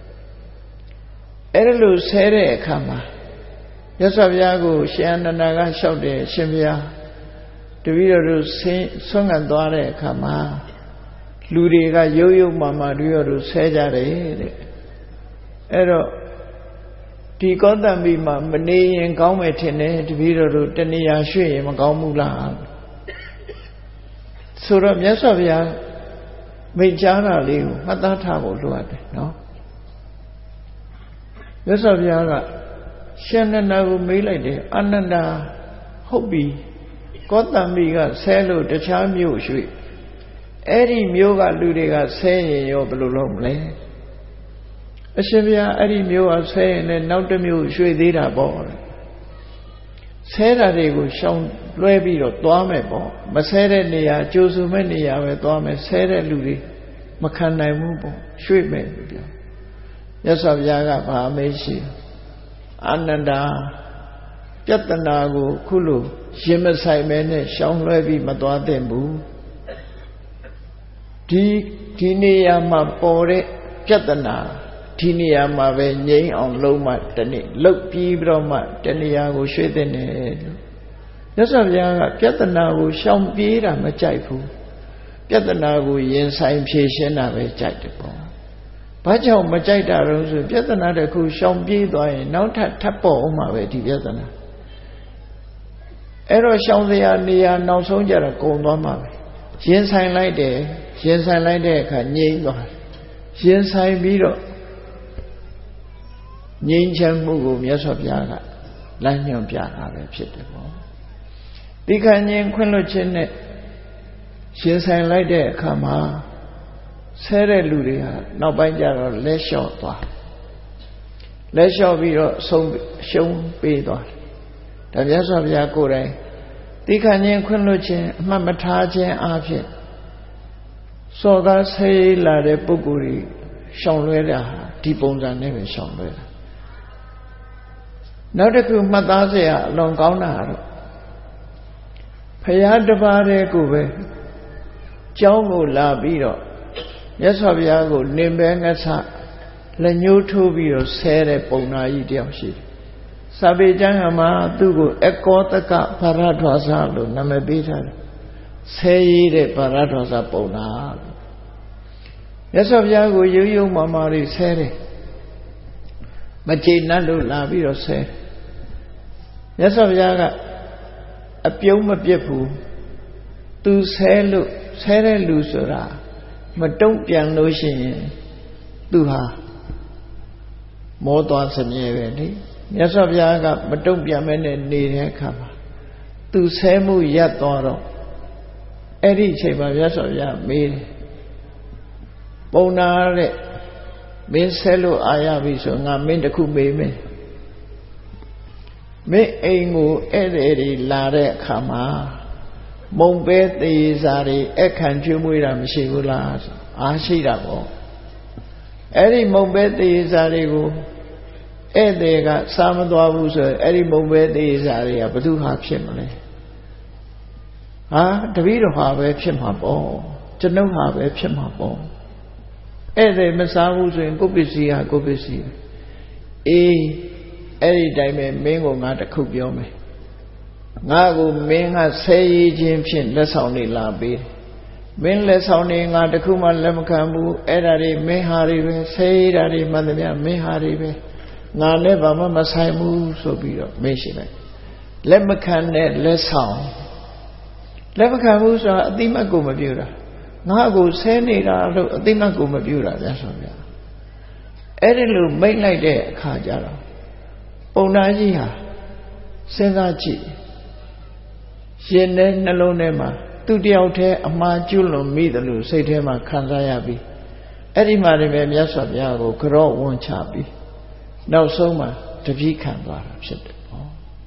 အဲ့ဒါလို့ဆဲတဲ့အခါမှာမြတ်စွာဘုရားကိုရှင်အနန္ဒာကလျှောက်တယ်ရှင်ဘုရားတပည့်တော်တို့ဆွမ်းခံသွားတဲ့အခါမှာလူတွေကရုပ်ရုပ်မာမာတို့ဆဲကြတယ်တဲ့အဲ့တော့ဒီကောသမိမှာမနေရင်ကောင်းမယ်ထင်တယ်တပည့်တော်တို့တဏှာရွှေ့ရင်မကောင်းဘူးလားဆိုတော့မြတ်စွာဘုရားမိန့်ကြားတာလေးကိုမှတ်သားထားဖို့လိုအပ်တယ်နော်မြတ်စွာဘုရားကရှင်နန္ဒာကိုမေးလိုက်တယ်အာနန္ဒာဟုတ်ပြီကောသမိကဆဲလို့တခြားမြို့ရွှေ့အဲ့ဒီမြို့ကလူတွေကဆဲရင်ရောဘယ်လိုလုပ်မလဲအရှင်ဘုရားအဲ့ဒီမြို့ကဆဲရင်လည်းနောက်တစ်မြို့ရွှေ့သေးတာပေါ့ဆဲတာတွေကိုရှောင်လွှဲပြီးတော့သွားမယ်ပေါ့မဆဲတဲ့နေရာကြိုးစုမဲ့နေရာပဲသွားမယ်ဆဲတဲ့လူတွေမခံနိုင်ဘူးပေါ့ရွှေ့မယ်လို့ပြောမြတ်စွာဘုရားကဘာမေးရှိအာနန္ဒာပြဿနာကိုခုလိုရင်မဆိုင်မဲနဲ့ရှောင်လွှဲပြီးမသွားသင့်ဘူးဒီနေရာမှာပေါ်တဲ့ပြဿနာဒီနေရာမှာပဲငြိမ်းအောင်လုံးမှတနေ့လုတ်ပြီးတော့မှတနေရာကိုရွှေ့တဲ့နေလို့မြတ်စွာဘုရားကပြဿနာကိုရှောင်ပြေးတာမကြိုက်ဘူးပြဿနာကိုရင်ဆိုင်ဖြေရှင်းတာပဲကြိုက်တယ်ပေါ့ဘာကြောင့်မကြိုက်တာတော့ဆိုပြဿနာတစ်ခုရှောင်ပြေးသွားရင်နောက်ထပ်ပေါ်အောင်မှာပဲဒီပြဿနာအဲ့တော့ရှောင်စရာနေရာနောက်ဆုံးကြတော့ကုန်သွားမှာပဲရင်ဆိုင်လိုက်တယ်ရင်ဆိုင်လိုက်တဲ့အခါငြိမ်းသွားရင်ဆိုင်ပြီးတော့ငြိမ်းချမ်းမှုကိုမြတ်စွာဘုရားကလမ်းညွှန်ပြတာပဲဖြစ်တယ်ပေါ့ဒီခံရင်ခွင့်လွှတ်ခြင်းနဲ့ရင်ဆိုင်လိုက်တဲ့အခါမှာဆဲတဲ့လူတွေဟာနောက်ပိုင်းကျတော့လက်လျှော့သွားလက်လျှော့ပြီးတော့ရှုံးပေးသွားတယ်ဒါမြတ်စွာဘုရားကိုယ်တိုင်ဒီခံရင်ခွင့်လွှတ်ခြင်းအမှတ်မထားခြင်းအဖြစ်စော်ကားဆဲလာတဲ့ပုဂ္ဂိုလ်တွေရှောင်လွှဲတာဟာဒီပုံစံနဲ့ပဲရှောင်လွှဲတာနောက်တစ်ခုမှတ်သားစရာအလွန်ကောင်းတာတော့ဘုရားတစ်ပါးတည်းကိုပဲကျောင်းကိုလာပြီးတော့မြတ်စွာဘုရားကိုနင်ပဲငါဆလက်ညှိုးထိုးပြီးတော့ဆဲတဲ့ပုံနာကြီးတယောက်ရှိတယ်။စာပေကျမ်းမှာသူ့ကိုအကောတကဗရဒ္ဓဝါစာလို့နာမည်ပေးထားတယ်။ဆဲရည်တဲ့ဗရဒ္ဓဝါစာပုံနာလို့မြတ်စွာဘုရားကိုရုပ်ရုပ်မာမာလေးဆဲတယ်။မချေနတ်လို့လာပြီးတော့ဆဲမြတ်စွာဘုရားကအပြုံးမပြတ်ဘူးသူဆဲလို့ဆဲတဲ့လူဆိုတာမတုံ့ပြန်လို့ရှိရင်သူဟာမောသွားစမြဲပဲလေမြတ်စွာဘုရားကမတုံ့ပြန်မဲနဲ့နေတဲ့အခါမှာသူဆဲမှုရပ်သွားတော့အဲ့ဒီအချိန်မှာမြတ်စွာဘုရားမေးတယ်ပုံနာတဲ့မင်းဆဲလို့အာရပြီဆိုငါမင်းတခုမေးမယ်မင်းအိမ်ကိုဧည့်သည်တွေလာတဲ့အခါမှာမုံပဲသေးစားတွေအခန့်ကျွေးမွေးတာမရှိဘူးလားအားရှိတာပေါ့အဲ့ဒီမုံပဲသေးစားတွေကိုဧည့်သည်ကစားမသွားဘူးဆိုရင်အဲ့ဒီမုံပဲသေးစားတွေကဘသူဟာဖြစ်မလဲဟာတပည့်တော်ဟာပဲဖြစ်မှာပေါ့ကျွန်ုပ်ဟာပဲဖြစ်မှာပေါ့ဧည့်သည်မစားဘူးဆိုရင်ကိုယ်ပစ္စည်းဟာကိုယ်ပစ္စည်းအေးအဲ့ဒီတိုင်းပဲမင်းကငါတခုပြောမယ်ငါကိုမင်းကဆဲရည်ချင်းဖြင့်လက်ဆောင်တွေလာပေးတယ်မင်းလက်ဆောင်တွေငါတခုမှလက်မခံဘူးအဲ့ဒါတွေမင်းဟာတွေပဲဆဲရည်တာတွေမှန်သမျှမင်းဟာတွေပဲငါနဲ့ဘာမှမဆိုင်ဘူးဆိုပြီးတော့မင်းရှိလိုက်လက်မခံတဲ့လက်ဆောင်လက်မခံဘူးဆိုတာအတိမတ်ကိုမပြုတာငါကိုဆဲနေတာလို့အတိမတ်ကိုမပြုတာဗျာဆိုဗျာအဲ့ဒီလိုမိတ်လိုက်တဲ့အခါကျတော့ပုံနာကြီးဟာစဉ်းစားကြည့်ရှင်တဲ့နှလုံးထဲမှာသူတယောက်တည်းအမှားကျွလွန်မိတယ်လို့စိတ်ထဲမှာခံစားရပြီးအဲ့ဒီမှာလည်းမြတ်စွာဘုရားကိုကြော့ဝန်ချပြီးနောက်ဆုံးမှာတပည့်ခံသွားတာဖြစ်တယ်ပေါ့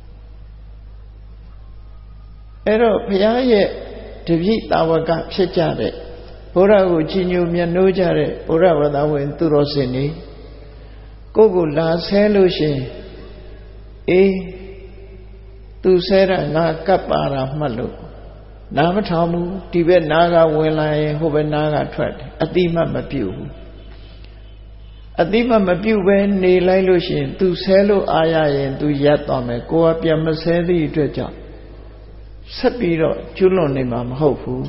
အဲ့တော့ဘုရားရဲ့တပည့်တာဝကဖြစ်ကြတဲ့ဘုရားကိုချီးညိုမြတ်နိုးကြတဲ့ဘုရားဘာသာဝင်သူတော်စင်တွေကိုကိုလာဆဲလို့ရှိရင်အေးသူဆဲတာငါကပ်ပါတာမှတ်လို့နားမထောင်ဘူးဒီဘက်နားကဝင်လာရင်ဟိုဘက်နားကထွက်တယ်အတိမတ်မပြုတ်ဘူးအတိမတ်မပြုတ်ပဲနေလိုက်လို့ရှိရင်သူဆဲလို့အားရရင်သူရပ်သွားမယ်ကိုယ်ကပြန်မဆဲသည့်အတွက်ကြောင့်ဆက်ပြီးတော့ကျွလွန်နေမှာမဟုတ်ဘူး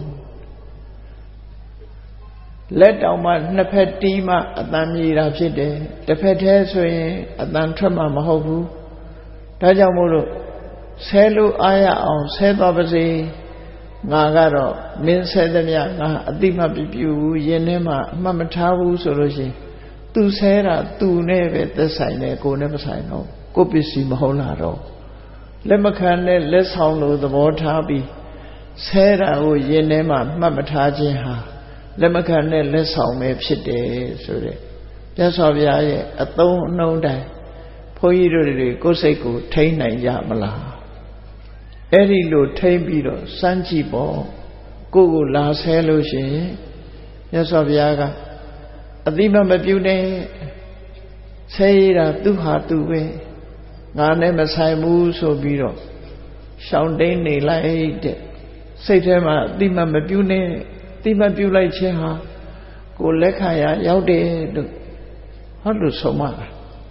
လက်တောင်မှနှစ်ဖက်တီးမှအတန်မြည်တာဖြစ်တယ်တစ်ဖက်တည်းဆိုရင်အတန်ထွက်မှမဟုတ်ဘူးဒါကြောင့်မို့လို့ဆဲလို့အားရအောင်ဆဲသွားပါစေငါကတော့မင်းဆဲသမျှငါအတိမပြပြဘူးယင်ထဲမှာအမှတ်မထားဘူးဆိုလို့ရှိရင်သူဆဲတာသူနဲ့ပဲသက်ဆိုင်တယ်ကိုယ်နဲ့မဆိုင်တော့ကိုယ်ပစ္စည်းမဟုတ်လားတော့လက်မခံတဲ့လက်ဆောင်လို့သဘောထားပြီးဆဲတာကိုယင်ထဲမှာမှတ်မထားခြင်းဟာလက်မခံတဲ့လက်ဆောင်ပဲဖြစ်တယ်ဆိုတဲ့မြတ်စွာဘုရားရဲ့အသုံးအနှုန်းတိုင်းဘုန်းကြီးတို့တွေကိုယ်စိတ်ကိုထိန်းနိုင်ကြမလားအဲ့ဒီလိုထိန်းပြီးတော့စမ်းကြည့်ပေါ့ကိုကိုလာဆဲလို့ရှိရင်မြတ်စွာဘုရားကအတိမမပြုနဲ့ဆဲရတာသူဟာသူပဲငါနဲ့မဆိုင်ဘူးဆိုပြီးတော့ရှောင်တိန်နေလိုက်တဲ့စိတ်ထဲမှာအတိမမပြုနဲ့အတိမပြုလိုက်ခြင်းဟာကိုလက်ခံရရောက်တယ်လို့ဟုတ်လို့ဆုံးမတာ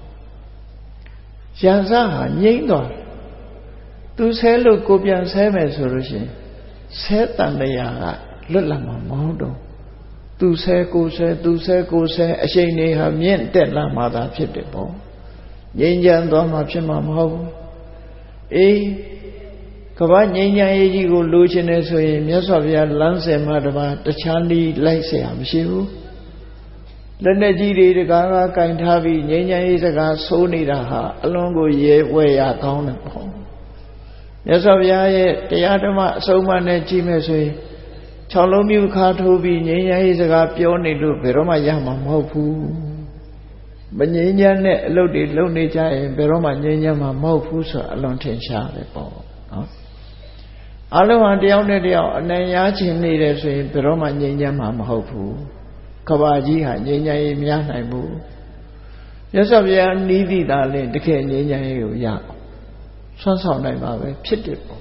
ရန်စားဟာငြိမ့်သွားသူဆဲလို့ကိုပြန်ဆဲမယ်ဆိုလို့ရှိရင်ဆဲတန်တရားကလွတ်လပ်မှာမဟုတ်တော့သူဆဲကိုဆဲသူဆဲကိုဆဲအရှိန်တွေဟာမြင့်တက်လာမှသာဖြစ်တယ်ပေါ့ငြိမ်းချမ်းသွားမှဖြစ်မှာမဟုတ်ဘူးအေးကမ္ဘာငြိမ်းချမ်းရေးကြီးကိုလိုချင်တယ်ဆိုရင်မြတ်စွာဘုရားလမ်းစဉ်မှာတပါတခြားနည်းလိုက်เสียမရှိဘူးလက်နဲ့ကြီးတွေတကားကကင်ထားပြီးငြိမ်းချမ်းရေးစကားဆိုးနေတာဟာအလွန်ကိုရဲဝဲရကောင်းတယ်ပေါ့မြတ်စွာဘုရားရဲ့တရားဓမ္မအဆုံးအမနဲ့ကြည့်မယ်ဆိုရင်6လုံးမြူခါထိုးပြီးငြိမ်းချမ်းရေးစကားပြောနေလို့ဘယ်တော့မှရမှာမဟုတ်ဘူးမငြိမ်းချမ်းတဲ့အလုပ်တွေလုပ်နေကြရင်ဘယ်တော့မှငြိမ်းချမ်းမှာမဟုတ်ဘူးဆိုအလွန်ထင်ရှားတယ်ပေါ့နော်အလုံးဟာတယောက်နဲ့တယောက်အနိုင်ရချင်နေတယ်ဆိုရင်ဘယ်တော့မှငြိမ်းချမ်းမှာမဟုတ်ဘူးကဘာကြီးဟာငြိမ်းချမ်းရေးမရနိုင်ဘူးမြတ်စွာဘုရားနီးသည့်သာလင်တကယ်ငြိမ်းချမ်းရေးကိုရဆွမ်းဆောင်နိုင်ပါပဲဖြစ်တယ်ပေါ့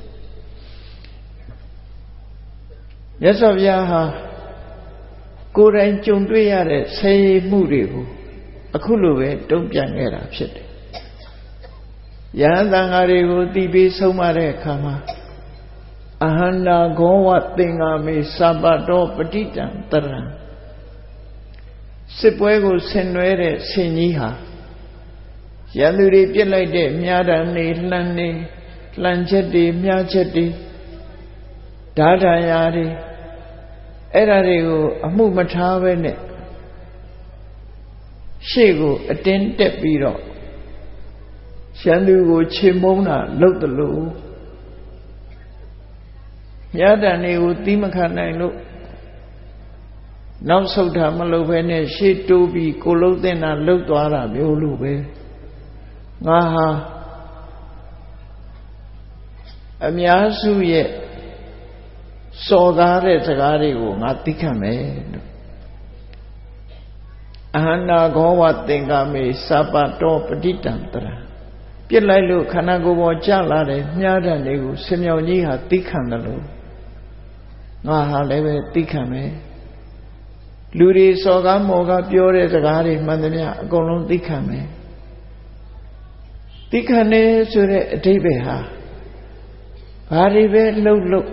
မြတ်စွာဘုရားဟာကိုယ်တိုင်ကြုံတွေ့ရတဲ့ဆဲရမှုတွေကိုအခုလိုပဲတုံ့ပြန်ခဲ့တာဖြစ်တယ်ယဟန်သံဃာတွေကိုတီးပြီးဆုံးမတဲ့အခါမှာအဟန္တာဂောဝသင်္ဃာမေသဗ္ဗတောပဋိတံတရံစစ်ပွဲကိုဆင်နွှဲတဲ့ဆင်ကြီးဟာရန်သူတွေပြစ်လိုက်တဲ့မြားတံနေလှန်ချက်တွေမြားချက်တွေဓာတရာတွေအဲ့ဒါတွေကိုအမှုမထားဘဲနဲ့ရှေ့ကိုအတင်းတက်ပြီးတော့ရန်သူကိုခြေမုံတာလုပ်တယ်လို့မြတ်တန်တွေကိုသီးမခံနိုင်လို့နောက်ဆုတ်တာမလုပ်ဘဲနဲ့ရှေ့တိုးပြီးကိုလုံးတင်တာလှုပ်သွားတာမျိုးလို့ပဲငါဟာအများစုရဲ့စော်ကားတဲ့စကားတွေကိုငါသိခံမယ်လို့အဟန္တာခောဝသင်္ကာမေစပတောပဋိတံတရာပြစ်လိုက်လို့ခန္ဓာကိုယ်ပေါ်ကျလာတဲ့မြားတံတွေကိုဆင်မြောင်ကြီးဟာသိခံတယ်လို့ငါဟာလည်းပဲသိခံမယ်လူတွေစော်ကားမော်ကားပြောတဲ့စကားတွေမှန်သမျှအကုန်လုံးသိခံမယ်သိခံနေဆိုတဲ့အဓိပ္ပာယ်ဟာဘာတွေပဲလှုပ်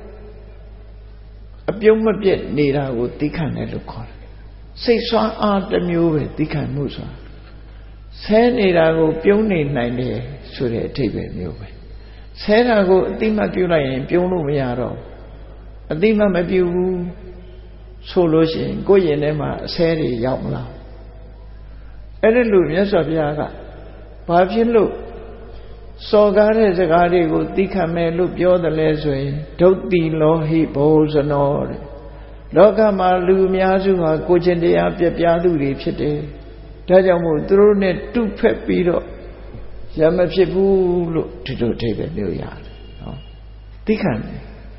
အပြုံးမပြတ်နေတာကိုသိခံတယ်လို့ခေါ်တယ်စိတ်ဆွမ်းအားတစ်မျိုးပဲသိခံမှုဆိုတာဆဲနေတာကိုပြုံးနေနိုင်တယ်ဆိုတဲ့အဓိပ္ပာယ်မျိုးပဲဆဲတာကိုအတိမပြုတ်လိုက်ရင်ပြုံးလို့မရတော့အတိမမပြုတ်ဘူးဆိုလို့ရှိရင်ကိုယ့်ရင်ထဲမှာအဆဲတွေရောက်မလားအဲ့ဒါလို့မြတ်စွာဘုရားကဘာဖြစ်လို့စော်ကားတဲ့စကားတွေကိုသိခံမယ်လို့ပြောတယ်လဲဆိုရင်ဒုတိလောဟိဘောဇနောတဲ့လောကမှာလူအများစုဟာကိုယ်ချင်းတရားပြပြသူတွေဖြစ်တယ်ဒါကြောင့်မို့သူတို့နဲ့တုဖက်ပြီးတော့ရမဖြစ်ဘူးလို့ဒီလိုအဓိပ္ပာယ်မျိုးရတယ်နော်သိခံတယ်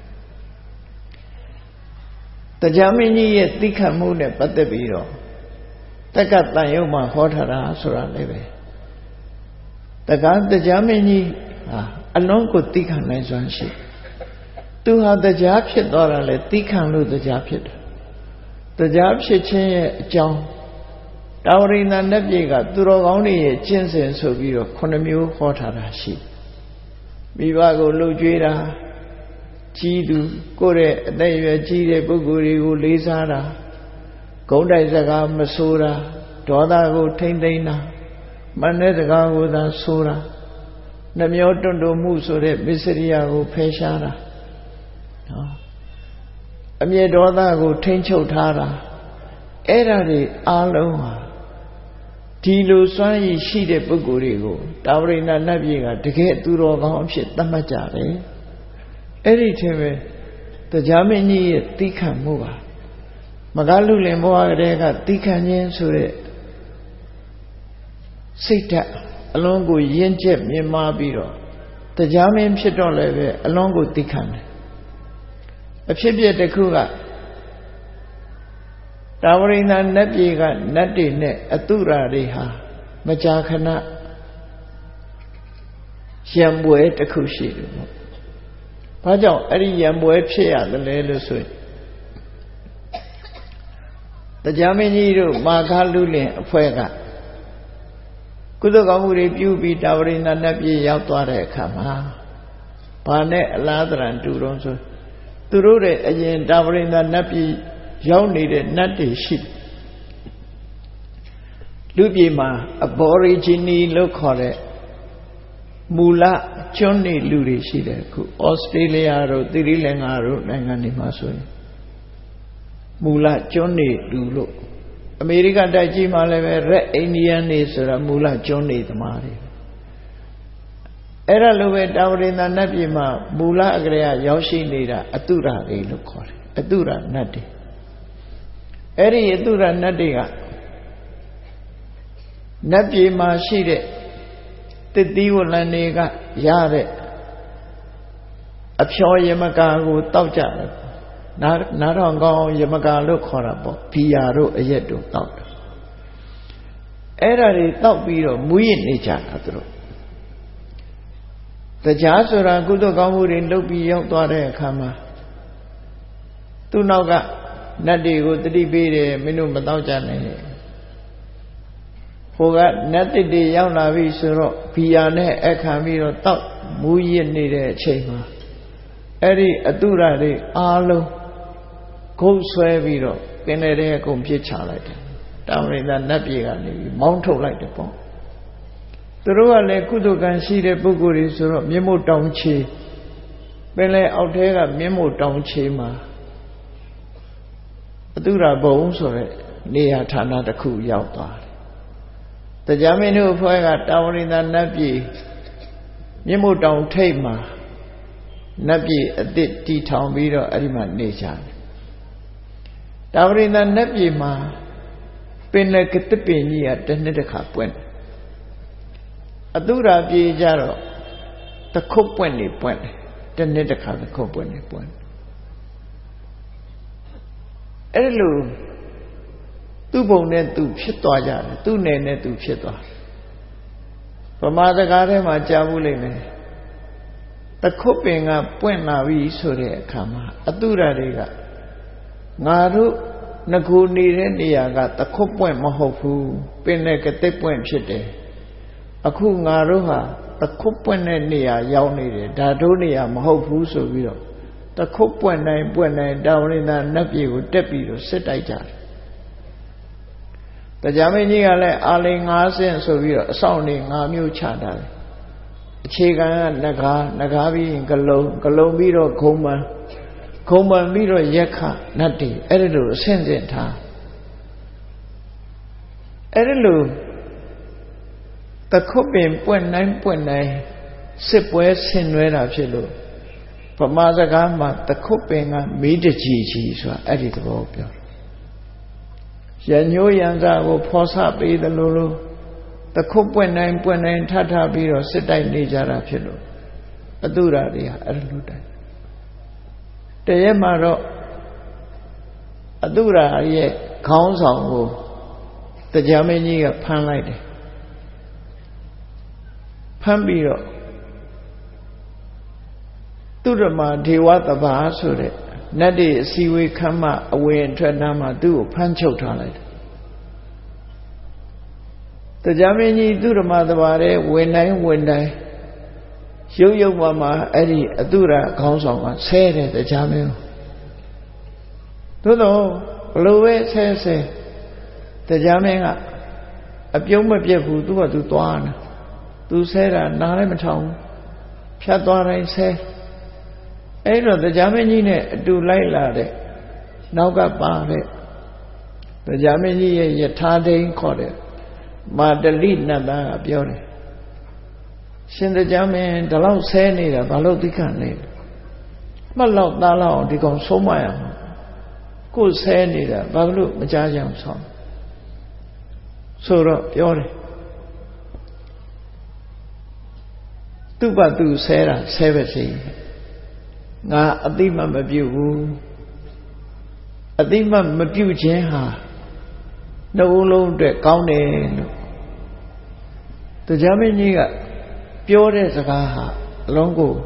တရားမင်းကြီးရဲ့သိခံမှုနဲ့ပတ်သက်ပြီးတော့တက္ကတန်ယုံမှာဟောထားတာဆိုတာလည်းပဲတရားမင်းကြီးဟာအလုံးကိုသိခံနိုင်စွမ်းရှိသူဟာတရားဖြစ်သွားတာလေသိခံလို့တရားဖြစ်တယ်တရားဖြစ်ခြင်းရဲ့အကြောင်းတာဝရိန္ဒနတ်ပြည်ကသူတော်ကောင်းတွေရဲ့ကျင့်စဉ်ဆိုပြီးတော့9မျိုးဟောထားတာရှိမိဘကိုလှုပ်ကြွေးတာကြီးသူကိုယ့်ရဲ့အသက်အရွယ်ကြီးတဲ့ပုဂ္ဂိုလ်တွေကိုလေးစားတာဂုဏ်တိုက်စကားမဆိုးတာဒေါသကိုထိမ့်သိမ်းတာမနဲ့စကားကိုသာဆိုတာနှမျောတွန့်တိုမှုဆိုတဲ့မစ္စရိယကိုဖယ်ရှားတာနော်အမျက်ဒေါသကိုထိမ့်ချုပ်ထားတာအဲ့ဒါတွေအားလုံးဟာဒီလိုစွမ်းရည်ရှိတဲ့ပုဂ္ဂိုလ်တွေကိုတာဝရိန္ဒနတ်ပြည်ကတကယ်သူတော်ကောင်းအဖြစ်သတ်မှတ်ကြတယ်အဲ့ဒီထဲပဲတရားမင်းကြီးရဲ့သိခံမှုပါမကလူလင်ဘဝကတည်းကသိခံခြင်းဆိုတဲ့စိတ်ဓာတ်အလုံးကိုရင့်ကျက်မြင့်မားပြီးတော့တရားမင်းဖြစ်တော့လည်းပဲအလုံးကိုသိခံတယ်အဖြစ်ပြတစ်ခုကတာဝရိန္ဒနတ်ပြည်ကနတ်တွေနဲ့အတုရာတွေဟာမကြာခဏရံပွဲတစ်ခုရှိတယ်ပေါ့ဘာကြောင့်အဲ့ဒီရံပွဲဖြစ်ရတယ်လဲလို့ဆိုရင်တရားမင်းကြီးတို့မာခလူလင်အဖွဲ့ကကုသိုလ်ကောင်းမှုတွေပြုပြီးတာဝရိန္ဒနတ်ပြည်ရောက်သွားတဲ့အခါမှာဘာနဲ့အလားတရံတူတော့ဆိုသူတို့ရဲ့အရင်တာဝရိန္ဒနတ်ပြည်ရောက်နေတဲ့နတ်တွေရှိလူပြည်မှာ Aborigine လို့ခေါ်တဲ့မူလကျွန်းနေလူတွေရှိတယ်အခုဩစတြေးလျတို့သီရိလင်္ကာတို့နိုင်ငံတွေမှာဆိုရင်မူလကျွန်းနေလူလို့အမေရိကတိုက်ကြီးမှာလည်းပဲ Red Indian တွေဆိုတာမူလကျွန်းနေသမားတွေအဲ့ဒါလိုပဲတာဝရိန္ဒနတ်ပြည်မှာမူလအကရာရောက်ရှိနေတာအတုရတွေလို့ခေါ်တယ်အတုရနတ်တွေအဲ့ဒီအတုရနတ်တွေကနတ်ပြည်မှာရှိတဲ့တတိဝလန်တွေကရတဲ့အဖျော်ယမကာကိုတောက်ကြတယ်နားထောင်ကောင်းယမကာလို့ခေါ်တာပေါ့ဘီယာတို့အရက်တို့တောက်တယ်အဲ့ဒါတွေတောက်ပြီးတော့မူးယစ်နေကြတာသူတို့တရားဆိုတာကုသိုလ်ကောင်းမှုတွေလုပ်ပြီးရောက်သွားတဲ့အခါမှာသူ့နောက်ကနတ်တွေကိုတတိပေးတယ်မင်းတို့မတောက်ကြနဲ့ဟိုကနတ်တွေရောက်လာပြီဆိုတော့ဘီယာနဲ့အခမ်းပြီးတော့တောက်မူးယစ်နေတဲ့အချိန်မှာအဲ့ဒီအတုရတွေအားလုံးခုတ်ဆွဲပြီးတော့ပင်လယ်ထဲအကုန်ပြစ်ချလိုက်တယ်တာဝရိန္ဒနတ်ပြည်ကနေပြီးမောင်းထုတ်လိုက်တယ်ပေါ့သူတို့ကလည်းကုသိုလ်ကံရှိတဲ့ပုဂ္ဂိုလ်တွေဆိုတော့မြင့်မို့တောင်ချေပင်လေအောက်ထဲကမြင့်မို့တောင်ချေမှာအတုရဘုံဆိုတဲ့နေရာဌာနတစ်ခုရောက်သွားတယ်တရားမင်းတို့အဖွဲ့ကတာဝရိန္ဒနတ်ပြည်မြင့်မို့တောင်ထိပ်မှာနတ်ပြည်အသစ်တည်ထောင်ပြီးတော့အဲ့ဒီမှာနေကြတယ်တာဝရိန္ဒနတ်ပြည်မှာပင်လေကတိပင်ကြီးကတစ်နှစ်တစ်ခါပွင့်အတုရာပြည်ကြတော့တခုတ်ပွင့်နေပွင့်တယ်တစ်နှစ်တစ်ခါတခုတ်ပွင့်နေပွင့်အဲ့လိုသူ့ဘုံနဲ့သူဖြစ်သွားကြတယ်သူ့နယ်နဲ့သူဖြစ်သွားဗမာစကားထဲမှာကြားဘူးလိမ့်မယ်တခုတ်ပင်ကပွင့်လာပြီဆိုတဲ့အခါမှာအတုရာတွေကငါတို့ငကူနေတဲ့နေရာကတခုတ်ပွင့်မဟုတ်ဘူးပင်နဲ့ကတိပွင့်ဖြစ်တယ်အခုငါတို့ဟာတခုတ်ပွင့်တဲ့နေရာရောက်နေတယ်ဒါတို့နေရာမဟုတ်ဘူးဆိုပြီးတော့တခုတ်ပွင့်တိုင်းတာဝရိန္ဒနတ်ပြည်ကိုတက်ပြီးတော့စစ်တိုက်ကြတယ်တရားမင်းကြီးကလည်းအာလိန်9ဆင့်ဆိုပြီးတော့အဆောင်နေ9မျိုးချတာတယ်အခြေခံကနဂါပြီးရင်ကလုံပြီးတော့ခုံပန်ပြီးတော့ရက်ခနတ်တီအဲ့ဒီလိုအဆင့်ဆင့်ထားအဲ့ဒီလိုတခုတ်ပင်ပွင့်တိုင်းစစ်ပွဲဆင်နွှဲတာဖြစ်လို့ဗမာစကားမှာတခုတ်ပင်ကမီးတကြီးဆိုတာအဲ့ဒီသဘောပြောရညိုးရံစာကိုဖော်ဆပေးတယ်လို့တခုတ်ပွင့်တိုင်းထပြီးတော့စစ်တိုက်နေကြတာဖြစ်လို့အတုရာတွေဟာအဲ့လိုတိုက်တရက်မှာတော့အတုရာရဲ့ခေါင်းဆောင်ကိုတရားမင်းကြီးကဖမ်းလိုက်တယ်ဖမ်းပြီးတော့သူရမဒေဝတဘာဆိုတဲ့နတ်တွေအစည်းဝေးခမ်းမအဝင်ထွက်နားမှာသူ့ကိုဖမ်းချုပ်ထားလိုက်တယ်တရားမင်းကြီးသူရမတဘာတဲ့ဝင်တိုင်းရုပ်မှာအဲ့ဒီအတုရခေါင်းဆောင်ကဆဲတယ်တရားမင်းသို့တော့ဘလို့ပဲဆဲတရားမင်းကအပြုံးမပြတ်ဘူးသူကသူသွားနေသူဆဲတာနားလည်းမထောင်ဖြတ်သွားတိုင်းဆဲအဲ့တော့တရားမင်းကြီးနဲ့အတူလိုက်လာတဲ့နောက်ကပါတဲ့တရားမင်းကြီးရဲ့ယထာဒိန်ခေါ်တဲ့မာတလိနတ်သားကပြောတယ်ရှင်တရားမင်းဒီလောက်ဆဲနေတာဘာလို့သိခံနေလဲမှတ်လောက်သားလောက်ဒီကောင်ဆုံးမရမှာကိုယ်ဆဲနေတာဘာလို့မကြားကြအောင်ဆောင်ဆိုတော့ပြောတယ်သူ့ဘသူဆဲတာဆဲပဲစီငါအတိမမပြုတ်ဘူးအတိမမပြုတ်ခြင်းဟာနှလုံးအတွက်ကောင်းတယ်လို့တရားမင်းကြီးကပြောတဲ့စကားဟာအလုံးကို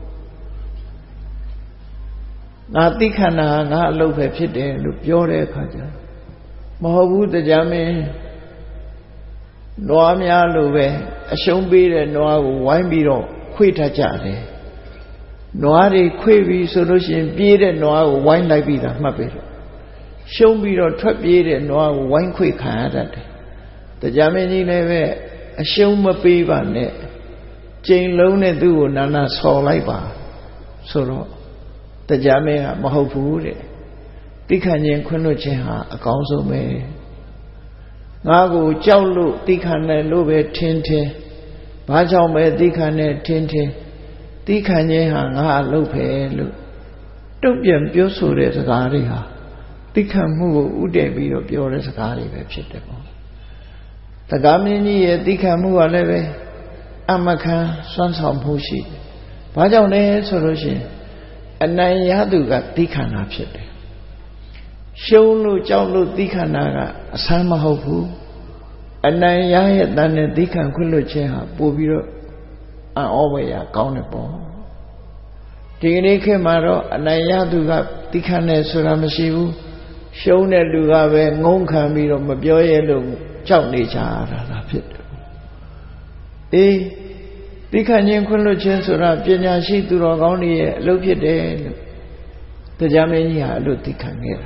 ငါသိခန္ဓာငါအလုပ်ပဲဖြစ်တယ်လို့ပြောတဲ့အခါကျမဟုတ်ဘူးတရားမင်းနွားများလို့ပဲအရှုံးပေးတဲ့နွားကိုဝိုင်းပြီးတော့ခွေထကြတယ်နွားတွေခွေပြီးဆိုလို့ရှိရင်ပြေးတဲ့နွားကိုဝိုင်းလိုက်ပြီးတာမှတ်ပြီရှုံးပြီးတော့ထွက်ပြေးတဲ့နွားကိုဝိုင်းခွေခံရတတ်တယ်တရားမင်းကြီးလည်းပဲအရှုံးမပေးပါနဲ့ကျိန်လုံးနဲ့သူ့ကိုနာဆော်လိုက်ပါဆိုတော့တရားမင်းကမဟုတ်ဘူးတဲ့သိခံခြင်းခွင့်လွှတ်ခြင်းဟာအကောင်းဆုံးပဲငါကိုကြောက်လို့သိခံတယ်လို့ပဲထင်ဘာကြောင့်ပဲသိခံတယ်ထင်သိခံခြင်းဟာငါအလုပ်ပဲလို့တုံ့ပြန်ပြောဆိုတဲ့စကားတွေဟာသိခံမှုကိုဥတည်ပြီးတော့ပြောတဲ့စကားတွေပဲဖြစ်တယ်ပေါ့တရားမင်းကြီးရဲ့သိခံမှုကလည်းပဲအမခံစွမ်းဆောင်မှုရှိတယ်ဘာကြောင့်လဲဆိုလို့ရှိရင်အနိုင်ရသူကသိခံတာဖြစ်တယ်ရှုံးလို့ကြောက်လို့သိခံတာကအဆန်းမဟုတ်ဘူးအနိုင်ရရဲ့တန်နဲ့သိခံခွင့်လွှတ်ခြင်းဟာပို့ပြီးတော့အံ့ဩဖွယ်ရာကောင်းတယ်ပေါ့ဒီကနေ့ခေတ်မှာတော့အနိုင်ရသူကသိခံတယ်ဆိုတာမရှိဘူးရှုံးတဲ့လူကပဲငုံခံပြီးတော့မပြောရဲလို့ကြောက်နေကြတာဖြစ်တယ်အေးသိခံခြင်းခွင့်လွှတ်ခြင်းဆိုတာပညာရှိသူတော်ကောင်းတွေရဲ့အလုပ်ဖြစ်တယ်လို့တရားမင်းကြီးဟာအလို့သိခံခဲ့တာ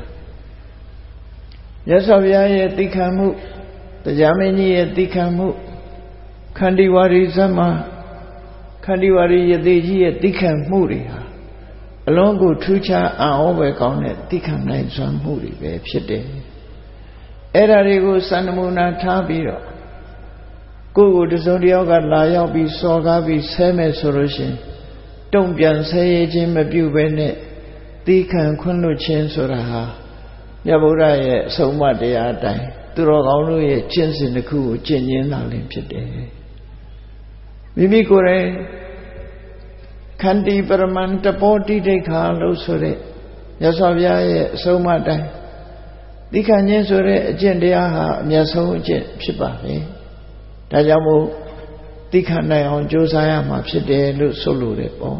မြတ်စွာဘုရားရဲ့သိခံမှုတရားမင်းကြီးရဲ့သိခံမှုခန္တီဝါရီဇတ်မှာခန္တီဝါရီယသိကြီးရဲ့သိခံမှုတွေဟာအလုံးကိုထူးခြားအံ့ဩပဲကောင်းတဲ့သိခံနိုင်စွမ်းမှုတွေပဲဖြစ်တယ်အဲ့ဒါတွေကိုစံနမူနာထားပြီးတော့ကိုယ်ကိုတစုံတစ်ယောက်ကလာရောက်ပြီးစော်ကားပြီးဆဲမယ်ဆိုလို့ရှိရင်တုံ့ပြန်ဆဲရခြင်းမပြုဘဲနဲ့သိခံခွင့်လွှတ်ခြင်းဆိုတာဟာမြတ်ဗုဒ္ဓရဲ့အဆုံးအမတရားအတိုင်းသူတော်ကောင်းတို့ရဲ့ကျင့်စဉ်တစ်ခုကိုကျင့်ရင်းလာလင်ဖြစ်တယ်မိမိကိုယ်တိုင်ခန္တီပရမန်တပောတိဒိဋ္ဌာလို့ဆိုတဲ့မြတ်စွာဘုရားရဲ့အဆုံးအမတိုင်းသိခံခြင်းဆိုတဲ့အကျင့်တရားဟာအမြတ်ဆုံးအကျင့်ဖြစ်ပါပဲဒါကြောင့်မို့သိခံနိုင်အောင်ကြိုးစားရမှာဖြစ်တယ်လို့ဆိုလိုတယ်ပေါ့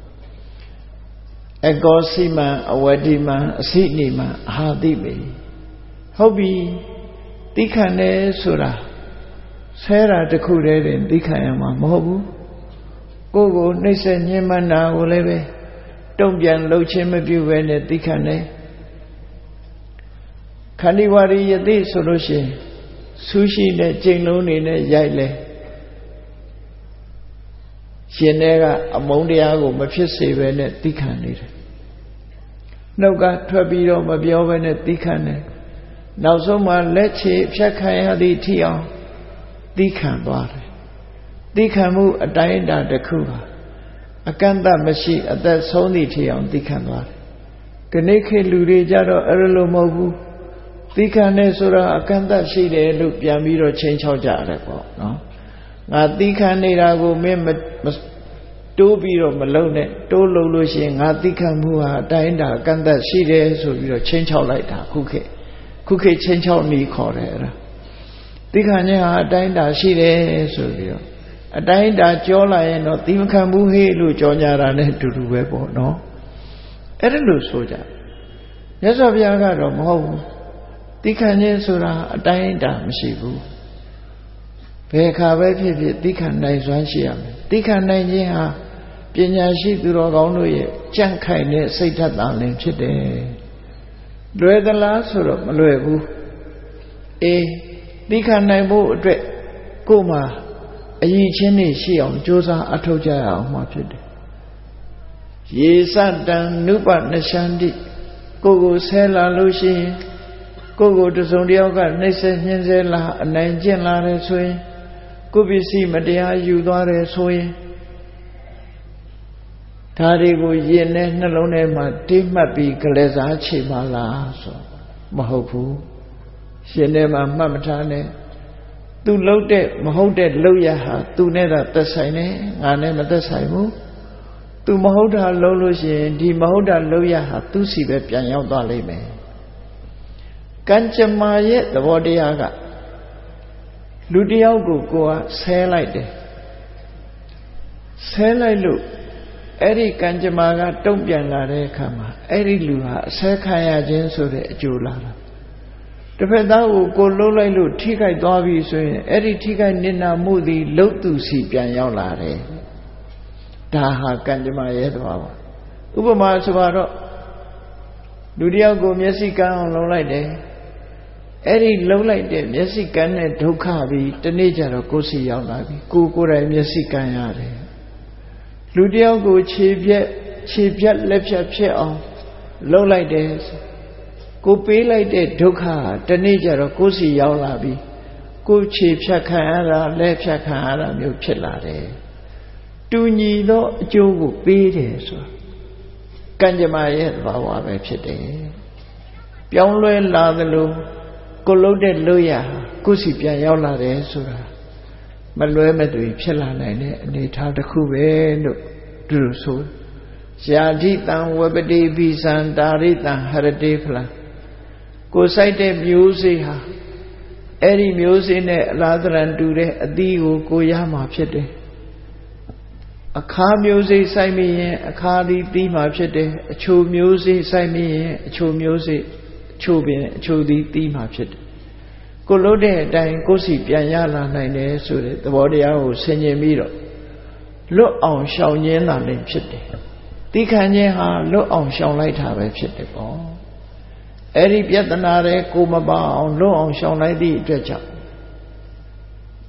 အကောစီမံအဝတိမံအစိနိမံအာဟာတိပေဟုတ်ပြီသိခံတယ်ဆိုတာဆဲတာတစ်ခုတည်းတင်သိခံရမှာမဟုတ်ဘူးကိုယ်ကိုနှိမ့်ဆက်ညှဉ်းပန်းတာကိုလည်းပဲတုံ့ပြန်လှုပ်ခြင်းမပြုဘဲနဲ့သိခံတယ်ခန္တီဝါရီယသိဆိုလို့ရှိရင်ဆူးရှိတဲ့ကျိန်လုံးတွေနဲ့ရိုက်လဲရှင်တွေကအမုန်းတရားကိုမဖြစ်စေဘဲနဲ့သိခံနေတယ်နှုတ်ကထွက်ပြီးတော့မပြောဘဲနဲ့သိခံတယ်နောက်ဆုံးမှလက်ချေဖြတ်ခံရသည့်ထိအောင်သိခံသွားတယ်သိခံမှုအတိုင်းအတာတစ်ခုဟာအကန့်အသတ်မရှိအသက်ဆုံးသည့်ထိအောင်သိခံသွားတယ်ခဏခေတ်လူတွေကြတော့အဲ့လိုမဟုတ်ဘူးသိခံနေဆိုတာအကန့်အသတ်ရှိတယ်လို့ပြန်ပြီးတော့ချိန်ချောက်ကြရတယ်ပေါ့နော်ငါသိခံနေတာကိုမင်းတိုးပြီးတော့မလုံနဲ့တိုးလုံလို့ရှိရင်ငါသိခံမှုဟာအတိုင်းအတာအကန့်အသတ်ရှိတယ်ဆိုပြီးတော့ချိန်ချောက်လိုက်တာခုခေတ်ချိန်ချောက်နေခေါ်တယ်အဲ့ဒါသိခံခြင်းဟာအတိုင်းအတာရှိတယ်ဆိုပြီးတော့အတိုင်းအတာကြောလာရင်တော့သိမခံဘူးဟေ့လို့ကြောညာတာနဲ့အတူတူပဲပေါ့နော်အဲ့ဒါလို့ဆိုကြမြတ်စွာဘုရားကတော့မဟုတ်ဘူးသိခံခြင်းဆိုတာအတိုင်းအတာမရှိဘူးဘယ်ခါပဲဖြစ်ဖြစ်သိခံနိုင်စွမ်းရှိရမယ်သိခံနိုင်ခြင်းဟာပညာရှိသူတော်ကောင်းတို့ရဲ့ကြံ့ခိုင်တဲ့စိတ်ဓာတ်သာလင်ဖြစ်တယ်လွယ်သလားဆိုတော့မလွယ်ဘူးသိခံနိုင်ဖို့အတွက်ကိုယ်မှာအရည်ချင်းတွေရှိအောင်ကြိုးစားအထောက်ကြရအောင်မှဖြစ်တယ်ရေစတံနုပနရှန္တိကိုဆဲလာလို့ရှိရင်ကိုတစုံတယောက်ကနှိမ့်ဆက်ညှင်းဆဲလာအနိုင်ကျင့်လာတယ်ဆိုရင်ကိုပစ္စည်းမတရားယူသွားတယ်ဆိုရင်ဒါတွေကိုရင်နဲ့နှလုံးထဲမှာတိမှတ်ပြီးကလေးစားချေပါလားဆိုမဟုတ်ဘူးရှင်ထဲမှာမှတ်မထားနဲ့သူလှုပ်တဲ့မဟုတ်တဲ့လှုပ်ရဟာသူနဲ့သာသက်ဆိုင်တယ်ငါနဲ့မသက်ဆိုင်ဘူးသူမဟုတ်တာလှုပ်လို့ရှိရင်ဒီမဟုတ်တာလှုပ်ရဟာသူစီပဲပြန်ရောက်သွားလိမ့်မယ်ကံကြမ္မာရဲ့သဘောတရားကလူတယောက်ကိုကဆဲလိုက်တယ်ဆဲလိုက်လို့အဲ့ဒီကံကြမ္မာကတုံ့ပြန်လာတဲ့အခါမှာအဲ့ဒီလူဟာအဆဲခံရခြင်းဆိုတဲ့အကျိုးလာတာတစ်ဖက်သားကိုလှုပ်လိုက်လို့ထိခိုက်သွားပြီဆိုရင်အဲ့ဒီထိခိုက်နစ်နာမှုသည်လှုပ်သူစီပြန်ရောက်လာတယ်ဒါဟာကံကြမ္မာရဲ့သဘောပါဥပမာဆိုတော့လူတယောက်ကိုမျက်စိကန်းအောင်လှုပ်လိုက်တယ်အဲ့ဒီလှုပ်လိုက်တဲ့မျက်စိကန်းနဲ့ဒုက္ခပြီးတနေ့ကျတော့ကိုယ်စီရောက်လာပြီကိုယ်တိုင်မျက်စိကန်းရတယ်လူတယောက်ကိုခြေပြက်လက်ဖြတ်ဖြစ်အောင်လှုပ်လိုက်တယ်ကိုပေးလိုက်တဲ့ဒုက္ခတနေ့ကျတော့ကိုယ်စီရောက်လာပြီကိုခြေဖြတ်ခံရတာလက်ဖြတ်ခံရတာမျိုးဖြစ်လာတယ်တူညီသောအကျိုးကိုပေးတယ်ဆိုတာကံကြမ္မာရဲ့သဘာဝပဲဖြစ်တယ်ပြောင်းလဲလာသလိုကိုလှုပ်တဲ့လို့ရကိုစီပြန်ရောက်လာတယ်ဆိုတာမလွဲမသွေဖြစ်လာနိုင်တဲ့အနေအထားတစ်ခုပဲလို့သူတို့ဆိုယာတိတံဝပတိပိသံတာရိတံဟရတိဖလားကိုစိုက်တဲ့မျိုးစေ့ဟာအဲ့ဒီမျိုးစေ့နဲ့အလားတရံတူတဲ့အသီးကိုရမှာဖြစ်တယ်အခါမျိုးစေ့စိုက်မိရင်အခါသည်သီးမှာဖြစ်တယ်အချိုမျိုးစေ့စိုက်မိရင်အချိုမျိုးစေ့အချိုပင်အချိုသည်သီးမှာဖြစ်တယ်ကိုလို့တဲ့အတိုင်းကိုစီပြန်ရလာနိုင်တယ်ဆိုတဲ့သဘောတရားကိုဆင်ခြင်ပြီးတော့လွတ်အောင်ရှောင်ခြင်းလာလည်းဖြစ်တယ်သိခံခြင်းဟာလွတ်အောင်ရှောင်လိုက်တာပဲဖြစ်တယ်ပေါ့အဲ့ဒီပြဿနာတွေကိုမပါအောင်လွတ်အောင်ရှောင်လိုက်သည့်အတွက်ကြောင့်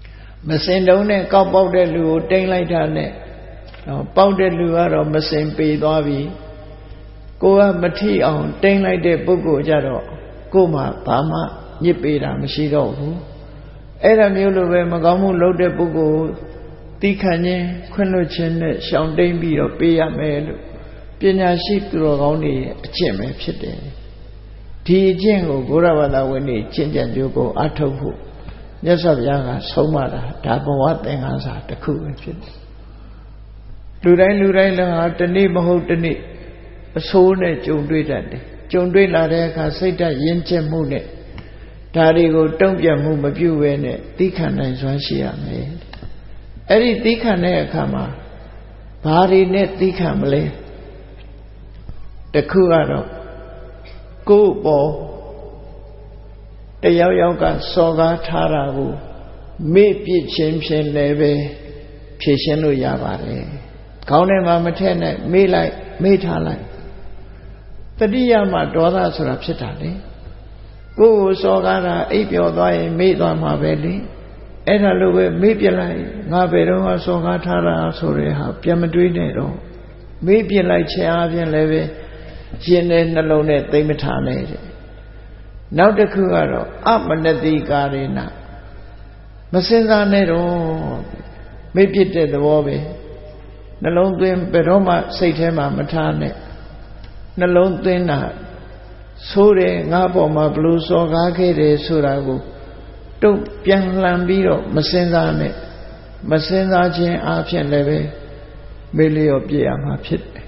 မစင်တုံးနဲ့ကောက်ပေါက်တဲ့လူကိုတိမ့်လိုက်တာနဲ့ပေါက်တဲ့လူကတော့မစင်ပေသွားပြီကိုကမထိအောင်တိမ့်လိုက်တဲ့ပုဂ္ဂိုလ်ကြတော့ကို့မှာဘာမှညစ်ပေတာမရှိတော့ဘူးအဲ့ဒါမျိုးလိုပဲမကောင်းမှုလုပ်တဲ့ပုဂ္ဂိုလ်တိခံခြင်းခွင့်လွှတ်ခြင်းနဲ့ရှောင်တိမ့်ပြီးတော့ပေးရမယ်လို့ပညာရှိသူတော်ကောင်းတွေအကျင့်ပဲဖြစ်တယ်ဒီအကျင့်ကိုဘုရားဘာသာဝင်တွေကျင့်ကြံကြိုးကိုအထောက်ဖို့မြတ်စွာဘုရားကဆုံးမတာဒါဘဝသင်္ကန်းစာတစ်ခုပဲဖြစ်တယ်လူတိုင်းလည်းဟာတနေ့မဟုတ်တနေ့အဆိုးနဲ့ကြုံတွေ့တတ်တယ်ကြုံတွေ့လာတဲ့အခါစိတ်ဓာတ်ရင်းကျက်မှုနဲ့ဒါတွေကိုတုံ့ပြန်မှုမပြုဘဲနဲ့သီးခံနိုင်စွမ်းရှိရမယ်အဲ့ဒီသီးခံတဲ့အခါမှာဘာတွေနဲ့သီးခံမလဲတခုကတော့ကိုယ့်ပေါ်တယောက်ယောက်ကစော်ကားထားတာကိုမေ့ပြစ်ခြင်းဖြင့်လည်းပဲဖြေရှင်းလို့ရပါတယ်ခေါင်းထဲမှာမထည့်နဲ့မေ့လိုက်မေ့ထားလိုက်တတိယမှာဒေါသဆိုတာဖြစ်တာလေကိုယ်ကိုစော်ကားတာအိပ်ပျော်သွားရင်မေ့သွားမှာပဲလေအဲ့ဒါလိုပဲမေ့ပြလိုက်ငါဘယ်တော့မှစော်ကားထားတာဆိုတဲ့ဟာပြန်မတွေးနဲ့တော့မေ့ပြလိုက်ခြင်းအပြင်လည်းပဲရှင်တဲ့နှလုံးနဲ့သိမ့်မထားနဲ့တဲ့နောက်တစ်ခုကတော့အမနတိကာရေနမစင်စားနဲ့တော့မေ့ပြတဲ့သဘောပဲနှလုံးသွင်းဘယ်တော့မှစိတ်ထဲမှာမထားနဲ့နှလုံးသွင်းတာဆိုးတယ်ငါ့ပေါ်မှာဘလို့စော်ကားခဲ့တယ်ဆိုတာကိုတုတ်ပြန်လှန်ပြီးတော့မစင်စားနဲ့မစင်စားခြင်းအပြင်လည်းပဲမေ့လျော့ပြရမှာဖြစ်တယ်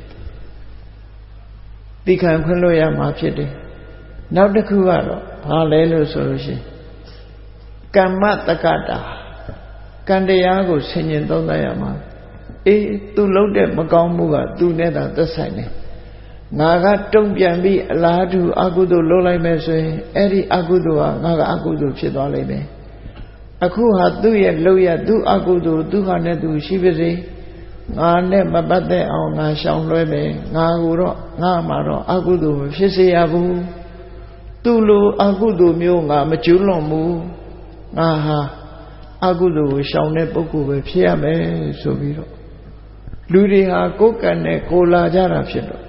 တိခံခွင့်လွှတ်ရမှာဖြစ်တယ်နောက်တစ်ခုကတော့ဘာလဲလို့ဆိုလို့ရှိရင်ကမ္မတက္ကတာကံတရားကိုဆင်ញင်သုံးသပ်ရမှာအေးသူလုပ်တဲ့မကောင်းမှုကသူနဲ့သာသက်ဆိုင်တယ်ငါကတုံ့ပြန်ပြီးအလားတူအကုသိုလ်လုပ်လိုက်မယ်ဆိုရင်အဲ့ဒီအကုသိုလ်ဟာငါကအကုသိုလ်ဖြစ်သွားလိမ့်မယ်အခုဟာသူ့ရဲ့လုပ်ရသူ့အကုသိုလ်သူဟာနဲ့သူရှိပါစေငါနဲ့မပတ်သက်အောင်ငါရှောင်လွှဲမယ်ငါကိုတော့ငါမှာတော့အကုသိုလ်မဖြစ်စေရဘူးသူ့လိုအကုသိုလ်မျိုးငါမကျူးလွန်ဘူးငါဟာအကုသိုလ်ကိုရှောင်တဲ့ပုဂ္ဂိုလ်ပဲဖြစ်ရမယ်ဆိုပြီးတော့လူတွေဟာကိုယ်ကံနဲ့ကိုလာကြတာဖြစ်တော့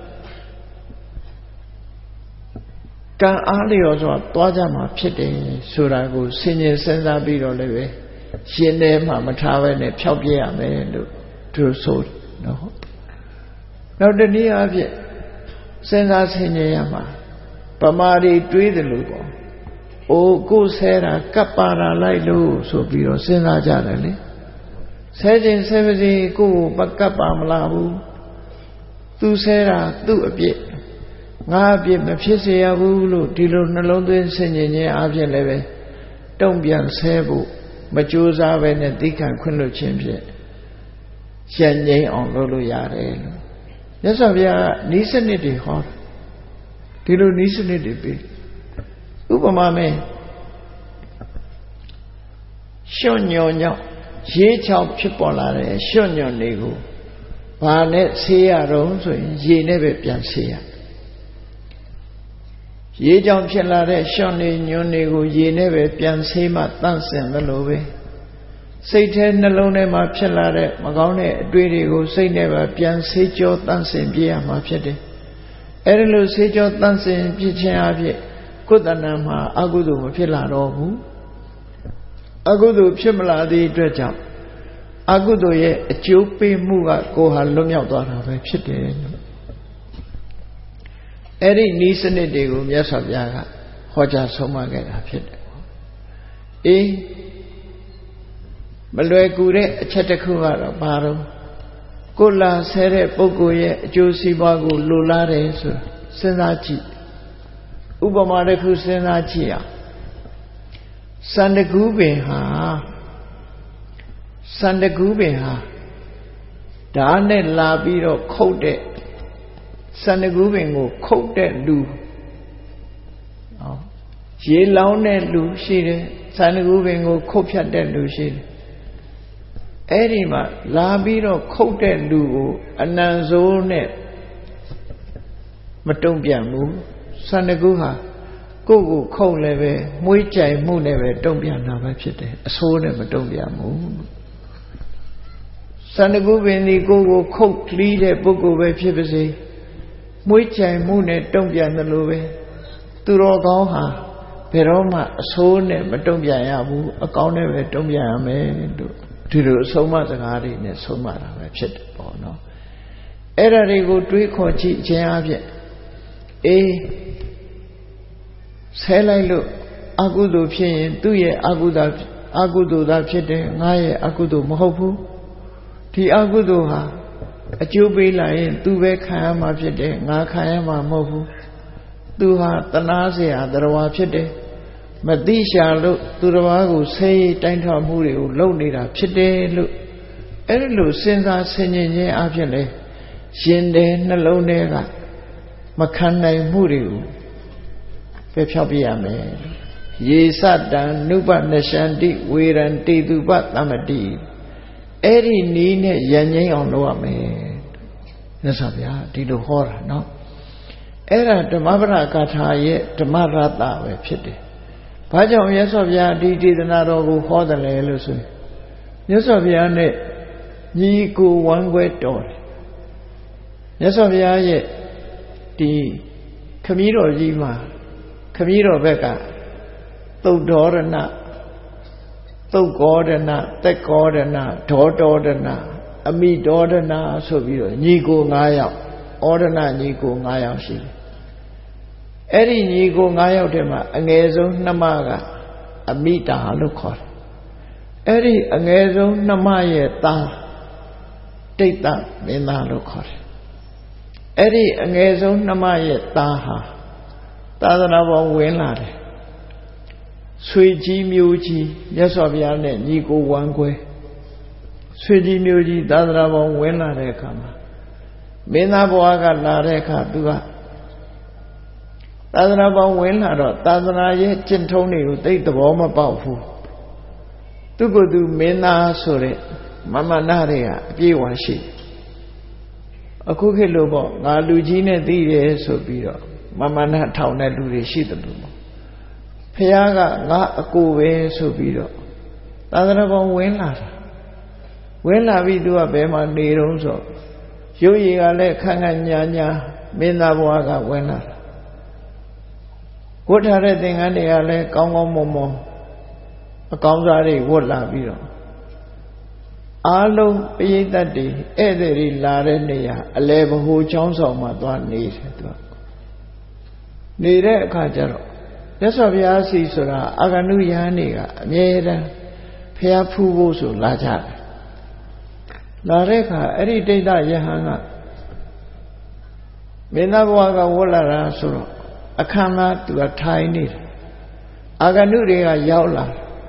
ကံအားလျော်စွာသွားကြမှာဖြစ်တယ်ဆိုတာကိုဆင်ញင်စဉ်းစားပြီးတော့လည်းပဲရှင်ထဲမှာမထားဘဲနဲ့ဖျောက်ပြရမယ်လို့သူဆိုနော်နောက်တနည်းအားဖြင့်စဉ်းစားဆင်ញင်ရမှာပမာတွေတွေးတယ်လို့ပေါ့အိုးကိုဆဲတာကပ်ပါတာလိုက်လို့ဆိုပြီးတော့စဉ်းစားကြတယ်လေဆဲခြင်းဆဲပါစေကိုယ်ကိုကပ်ပါမလားဘူးသူဆဲတာသူ့အပြစ်ငါအပြစ်မဖြစ်စေရဘူးလို့ဒီလိုနှလုံးသွင်းဆင်ញင်ခြင်းအပြင်လည်းပဲတုံ့ပြန်ဆဲဖို့မကြိုးစားပဲနဲ့သိခံခွင့်လွှတ်ခြင်းဖြင့်ရှင်းငိမ့်အောင်လုပ်လို့ရတယ်လို့မြတ်စွာဘုရားကဤစနစ်တွေဟောဒီလိုဤစနစ်တွေပြီးဥပမာမဲ့ရွှွညော်ညောက်ရေးချောက်ဖြစ်ပေါ်လာတဲ့ရွှွညော်တွေကိုဘာနဲ့ဆေးရတော့ဆိုရင်ရေနဲ့ပဲပြန်ဆေးရရေကြောင့်ဖြစ်လာတဲ့ရွှွနေညွန်းတွေကိုရေနဲ့ပဲပြန်ဆေးမှတန့်စင်သလိုပဲစိတ်ထဲနှလုံးထဲမှာဖြစ်လာတဲ့မကောင်းတဲ့အတွေ့တွေကိုစိတ်နဲ့ပဲပြန်ဆေးကြောတန့်စင်ပြရမှာဖြစ်တယ်အဲဒီလိုဆေးကြောတန့်စင်ပြခြင်းအဖြစ်ကိုယ်တဏ္ဍာမှာအကုသိုလ်မဖြစ်လာတော့ဘူးအကုသိုလ်ဖြစ်မလာသည့်အတွက်ကြောင့်အကုသိုလ်ရဲ့အကျိုးပေးမှုကကိုယ်ဟာလွတ်မြောက်သွားတာပဲဖြစ်တယ်အဲ့ဒီဤစနစ်တွေကိုမြတ်စွာဘုရားကဟောကြားဆုံးမခဲ့တာဖြစ်တယ်အေးမလွယ်ကူတဲ့အချက်တစ်ခုကတော့ဘာလို့ကိုလာဆဲတဲ့ပုဂ္ဂိုလ်ရဲ့အကျိုးစီးပွားကိုလိုလားတယ်ဆိုစဉ်းစားကြည့်ဥပမာတစ်ခုစဉ်းစားကြည့်အောင်စန္ဒကူးပင်ဟာဓာတ်နဲ့လာပြီးတော့ခုတ်တဲ့စန္ဒကူးပင်ကိုခုတ်တဲ့လူရေလောင်းတဲ့လူရှိတယ်စန္ဒကူးပင်ကိုခုတ်ဖြတ်တဲ့လူရှိတယ်အဲ့ဒီမှာလာပြီးတော့ခုတ်တဲ့လူကိုအနံစိုးနဲ့မတုံ့ပြန်ဘူးစန္ဒကူးဟာကိုယ့်ကိုခုတ်လည်းပဲမွေးကြိုင်မှုနဲ့ပဲတုံ့ပြန်တာပဲဖြစ်တယ်အဆိုးနဲ့မတုံ့ပြန်ဘူးစန္ဒကုပင်ဒီကိုယ့်ကိုခုတ်လီးတဲ့ပုဂ္ဂိုလ်ပဲဖြစ်ပါစေမွေးကြိုင်မှုနဲ့တုံ့ပြန်တယ်လို့ပဲသူတော်ကောင်းဟာဘယ်တော့မှအဆိုးနဲ့မတုံ့ပြန်ရဘူးအကောင်းနဲ့ပဲတုံ့ပြန်ရမယ်လို့ဒီလိုအဆုံးအမစကားတွေနဲ့ဆုံးမတာပဲဖြစ်တယ်ပေါ့နော်အဲ့ဒါတွေကိုတွေးခေါ်ကြည့်ခြင်းအပြင်အေးဆဲလိုက်လို့အကုသိုလ်ဖြစ်ရင်သူ့ရဲ့အကုသိုလ်သာဖြစ်တယ်ငါရဲ့အကုသိုလ်မဟုတ်ဘူးဒီအကုသိုလ်ဟာအကျိုးပေးလာရင်သူပဲခံရမှာဖြစ်တယ်ငါခံရမှာမဟုတ်ဘူးသူဟာတနာเสียတရားဖြစ်တယ်မသိရှာလို့သူတစ်ပါးကိုဆဲရေးတိုင်းထွာမှုတွေကိုလုပ်နေတာဖြစ်တယ်လို့အဲ့ဒီလိုစဉ်းစားဆင်ခြင်ခြင်းအဖြစ်လေရှင်တဲ့နှလုံးထဲကမခံနိုင်မှုတွေကိုပဲဖြောက်ပြရမယ်ယေစတံနုပနရှန္တိဝေရံတေတုပသမတိအဲ့ဒီနီးနဲ့ရန်ငိမ့်အောင်လုပ်ရမယ်မြတ်စွာဘုရားဒီလိုဟောတာနော်အဲ့ဒါဓမ္မပဒဂါထာရဲ့ဓမ္မရတပဲဖြစ်တယ်ဘာကြောင့်မြတ်စွာဘုရားဒီဒေသနာတော်ကိုဟောတယ်လဲလို့ဆိုရင်မြတ်စွာဘုရားနဲ့ညီကိုဝမ်းခွဲတော်တယ်မြတ်စွာဘုရားရဲ့ဒီခမည်းတော်ကြီးမှာခမည်းတော်ဘက်ကသုတ်တော်ရဏသုတ်ကောဒနာသက်ကောဒနာဒေါတောဒနာအမိဒေါဒနာဆိုပြီးတော့ညီကို9ယောက်ဩဒနာညီကို9ယောက်ရှိတယ်အဲ့ဒီညီကို9ယောက်ထဲမှာအငယ်ဆုံးနှမကအမိတာလို့ခေါ်တယ်အဲ့ဒီအငယ်ဆုံးနှမရဲ့သားတိတ်တမင်းသားလို့ခေါ်တယ်အဲ့ဒီအငယ်ဆုံးနှမရဲ့သားဟာသာသနာပေါ်ဝင်လာတယ်ဆွေကြီးမျိုးကြီးမြတ်စွာဘုရားနဲ့ညီကိုဝမ်းခွဲဆွေကြီးမျိုးကြီးသာသနာပေါ်ဝင်လာတဲ့အခါမှာမင်းသားဘဝကလာတဲ့အခါသူကသာသနာပေါ်ဝင်လာတော့သာသနာရဲ့ကျင့်ထုံးတွေကိုသိသဘောမပေါက်ဘူးသူကသူမင်းသားဆိုတဲ့မမနာတွေကအပြည့်အဝရှိတယ်အခုခေတ်လို့ပေါ့ငါလူကြီးနဲ့သိတယ်ဆိုပြီးတော့မမနာထောင်တဲ့လူတွေရှိတယ်လို့ပေါ့ဖះကငါအကိုပဲဆိုပြီးတော့သာသနာပေါ်ဝင်လာတာဝင်လာပြီးသူကဘယ်မှာနေတုံးဆိုရုပ်ရည်ကလည်းခန့်ခန့်ညာညာမင်းသားဘဝကဝင်လာတာဝတ်ထားတဲ့သင်္ကန်းတွေကလည်းကောင်းကောင်းမွန်မွန်အကောင်းစားတွေဝတ်လာပြီးတော့အားလုံးပရိသတ်တွေဧည့်သည်တွေလာတဲ့နေရာအလဲဘ ਹੁ ချောင်းဆောင်မှာသွားနေတယ်သူကနေတဲ့အခါကျတော့မြတ်စွာဘုရားစီဆိုတာအာဂနုယဟန်တွေကအမြဲတမ်းဖះဖူးဖို့ဆိုလာကြတယ်လာတဲ့အခါအဲ့ဒီဒိဋ္ဌယဟန်ကမင်းသားဘဝကဝတ်လာတာဆိုတော့အခမ်းအနားသူကထိုင်နေတယ်အာဂနုတွေကရောက်လာ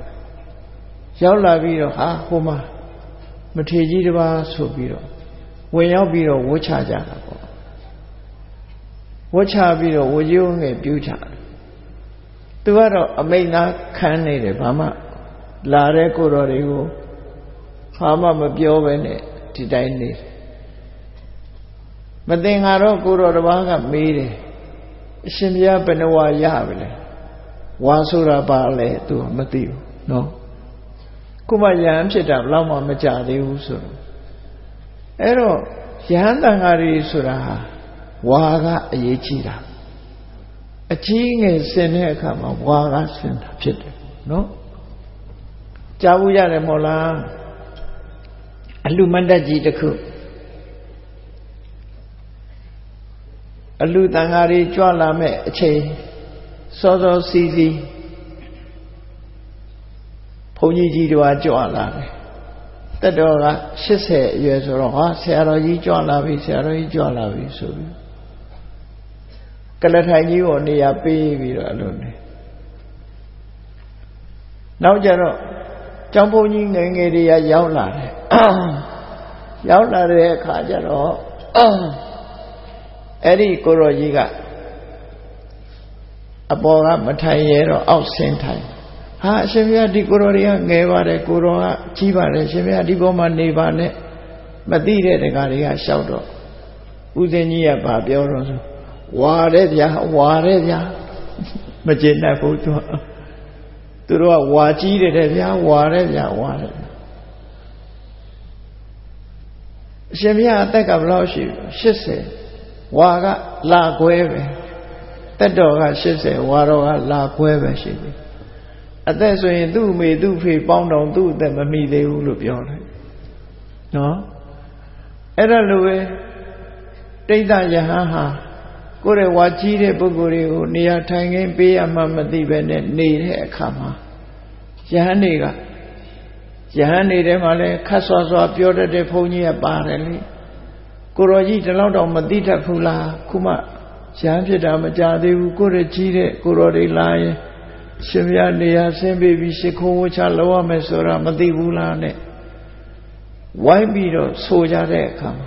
ပြီးတော့ဟာဟိုမှာမထေရကြီးတစ်ပါးဆိုပြီးတော့ဝင်ရောက်ပြီးတော့ဝှချကြတာပေါ့ဝှချပြီးတော့ဝကြီးဝငယ်ပြူးချတယ်သူကတော့အမိန့်သားခံနေတယ်ဘာမှလာတဲ့ကိုတော်တွေကိုဘာမှမပြောဘဲနဲ့ဒီတိုင်းနေတယ်မသိငါတော့ကိုတော်တစ်ပါးကမေးတယ်အရှင်ဘုရားဘယ်နှဝါရပြီလဲဝါဆိုတာပါလဲသူကမသိဘူးနော်ခုမှယဟန်ဖြစ်တာဘလောက်မှမကြသေးဘူးဆိုတော့အဲ့တော့ယဟန်တန်ဃာတွေဆိုတာဟာဝါကအရေးကြီးတာအကြီးငယ်ဆင်တဲ့အခါမှာဝါကဆင်တာဖြစ်တယ်နော်ကြားဘူးရတယ်မဟုတ်လားအလှမန္တကြီးတစ်ခုအလှတန်ဃာတွေကြွလာမဲ့အချိန်စောစောစီစီဘုန်းကြီးကြီးတို့ကကြွလာတယ်တက်တော်က80အရွယ်ဆိုတော့ဟာဆရာတော်ကြီးကြွလာပြီဆရာတော်ကြီးကြွလာပြီဆိုပြီးကလထိုင်ကြီးကိုနေရာပေးပြီးတော့အလိုနေနောက်ကြတော့ကျောင်းဘုန်းကြီးငယ်ငယ်တွေကရောက်လာတယ်ရောက်လာတဲ့အခါကျတော့အဲ့ဒီကိုရောကြီးကအပေါ်ကမထိုင်ရဲတော့အောက်ဆင်းထိုင်ဟာအရှင်ဘုရားဒီကိုရောတွေကငယ်ပါတယ်ကိုရောကကြီးပါတယ်ရှင်ဘုရားဒီပေါ်မှာနေပါနဲ့မသိတဲ့တကားတွေကရှောက်တော့ဦးဇင်းကြီးကဗာပြောတော့ဆိုဝါတဲ့ဗျာဝါတဲ့ဗျာမကျေနပ်ဘူးသူတို့ကဝါကြီးတယ်ဗျာဝါတယ်ဗျာဝါတယ်အရှင်ဘုရားအသက်ကဘယ်လောက်ရှိ80ဝါကလာခွဲပဲတက်တော်က80ဝါတော်ကလာခွဲပဲရှိပြီအသက်ဆိုရင်သူ့အမေသူ့ဖေပေါင်းတော်သူ့အသက်မမီသေးဘူးလို့ပြောတယ်နော်အဲ့ဒါလိုပဲတိဋ္ဌယဟန်ဟာကိုယ်ရဲ့ဝါကြီးတဲ့ပုဂ္ဂိုလ်တွေကိုနေရာထိုင်ခင်းပေးရမှမသိပဲနဲ့နေတဲ့အခါမှာယဟန်တွေကယဟန်တွေထဲမှာလဲခတ်ဆွာဆွာပြောတတ်တဲ့ဘုန်းကြီးကပါတယ်လေကိုရောကြီးဒီလောက်တော့မသိတတ်ဘူးလားခုမှယဟန်ဖြစ်တာမကြသေးဘူးကိုရကြီးတဲ့ကိုရောတွေလာရင်ရှင်ပြနေရာဆင်းပေးပြီးရှ िख ုံးဝချလောက်ရမယ်ဆိုတာမသိဘူးလားနဲ့ဝိုင်းပြီးတော့ဆိုကြတဲ့အခါမှာ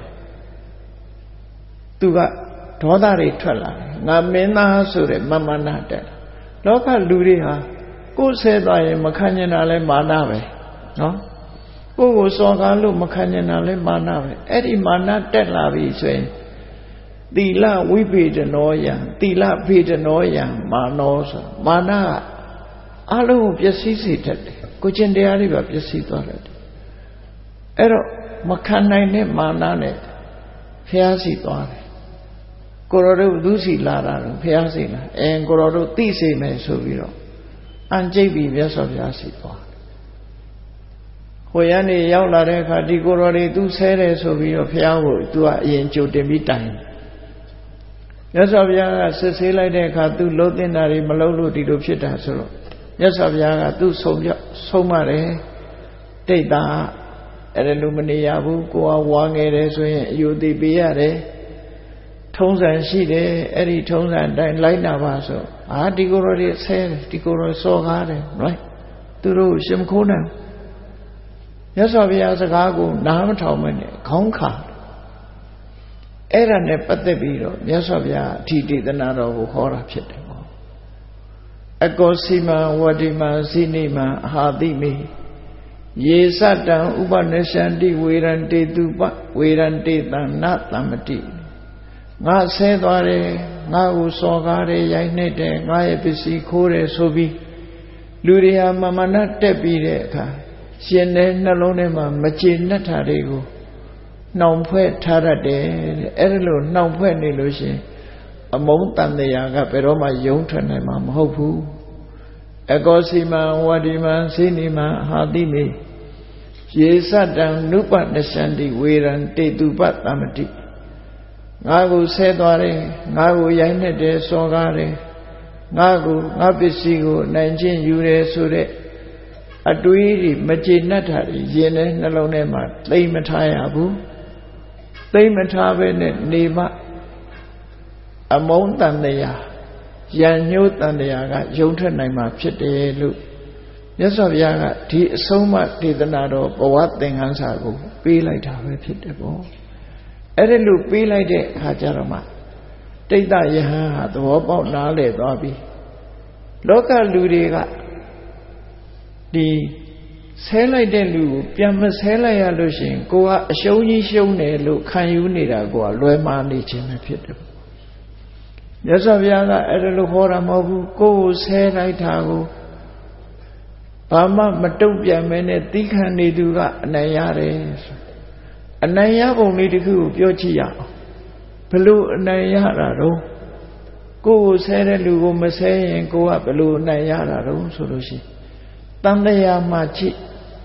သူကဒေါသတွေထွက်လာတယ်ငါမင်းသားဆိုတဲ့မာနတက်လောကလူတွေဟာကိုယ်ဆဲသွားရင်မခံကျင်တာလဲမာနပဲနော်ကိုယ်ကိုစော်ကားလို့မခံကျင်တာလဲမာနပဲအဲ့ဒီမာနတက်လာပြီဆိုရင်သီလဝိပေဒနောယံသီလဖေဒနောယံမာနောဆိုမာနအလုံးကိုပျက်စီးစေတတ်တယ်ကိုကျင့်တရားတွေပါပျက်စီးသွားတယ်အဲ့တော့မခံနိုင်တဲ့မာနနဲ့ဖျားစီသွားတယ်ကိုရောတို့လူစီလာတာတော့ဖျားစီလာကိုရောတို့သိစေမယ်ဆိုပြီးတော့အန်ကျိတ်ပြီးမြတ်စွာဘုရားစီသွားဟိုရနေရောက်လာတဲ့အခါဒီကိုရောတွေသူဆဲတယ်ဆိုပြီးတော့ဘုရားကိုသူကအရင်ကြိုတင်ပြီးတိုင်မြတ်စွာဘုရားကစစ်ဆေးလိုက်တဲ့အခါသူလှုပ်တင်တာတွေမလှုပ်လို့ဒီလိုဖြစ်တာဆိုတော့မြတ်စွာဘုရားကသူ့ဆုံးမတယ်တိတ်တာအဲ့ဒါလိုမနေရဘူးကိုကဝါငယ်တယ်ဆိုရင်အယူသိပေးရတယ်ထုံးစံရှိတယ်အဲ့ဒီထုံးစံအတိုင်းလိုက်နာပါဆိုဒီကိုယ်တော်တွေဆဲတယ်ဒီကိုယ်တော်စော်ကားတယ်နော်သူတို့ရှင်မခိုးနိုင်မြတ်စွာဘုရားစကားကိုနားမထောင်မနဲ့ခေါင်းခါအဲ့ဒါနဲ့ပတ်သက်ပြီးတော့မြတ်စွာဘုရားအဋ္ဌိဒေသနာတော်ကိုဟောတာဖြစ်တယ်ပေါ့အကောစီမံဝတိမံဇိနိမံအဟာတိမေယေသတံဥပနရှန္တိဝေရံတေတုပဝေရံတေတံနတမတိငါဆဲသွားတယ်ငါ့ကိုစော်ကားတယ်ရိုက်နှိပ်တယ်ငါရဲ့ပစ္စည်းခိုးတယ်ဆိုပြီးလူတွေဟာမာနတက်ပြီးတဲ့အခါရှင်တဲ့နှလုံးထဲမှာမကျေနပ်တာတွေကိုနှောင်ဖွဲ့ထားတတ်တယ်တဲ့အဲ့ဒါလို့နှောင်ဖွဲ့နေလို့ရှင်အမုန်းတန်တရားကဘယ်တော့မှယုံထွက်နိုင်မှာမဟုတ်ဘူးအကောစီမံဝတိမံစိနိမံဟာတိမေယေသတံနုပနရှန္တိဝေရံတေတုပတမတိငါကိုဆဲသွားတယ်ငါကိုရိုက်နှက်တယ်စော်ကားတယ်ငါပစ္စည်းကိုနိုင်ချင်းယူတယ်ဆိုတဲ့အတွေးတွေမကျေနပ်တာတွေရင်ထဲနှလုံးထဲမှာသိမထားရဘူးသိမထားပဲနဲ့နေမှအမုန်းတန်တရားရန်ညှိုးတန်တရားကယုံထွက်နိုင်မှာဖြစ်တယ်လို့မြတ်စွာဘုရားကဒီအဆုံးအမဒေသနာတော်ဘဝသင်္ကန်းစာကိုပေးလိုက်တာပဲဖြစ်တယ်ပေါ့အဲ့ဒီလိုပေးလိုက်တဲ့အခါကျတော့မှတိဋ္ဌယဟန်ဟာသဘောပေါက်နားလည်သွားပြီလောကလူတွေကဒီဆဲလိုက်တဲ့လူကိုပြန်မဆဲလိုက်ရလို့ရှိရင်ကိုကအရှုံးကြီးရှုံးတယ်လို့ခံယူနေတာကိုကလွဲမှားနေခြင်းပဲဖြစ်တယ်မြတ်စွာဘုရားကအဲ့ဒါလိုဟောတာမဟုတ်ဘူးကိုယ်ဆဲလိုက်တာကိုဘာမှမတုံ့ပြန်မဲနဲ့သီးခံနေသူကအနိုင်ရတယ်အနိုင်ရပုံလေးတစ်ခုကိုပြောကြည့်ရအောင်ဘလို့အနိုင်ရတာတော့ကိုယ်ဆဲတဲ့လူကိုမဆဲရင်ကိုကဘလို့အနိုင်ရတာတော့ဆိုလို့ရှိရင်တန်တရားမှကြည့်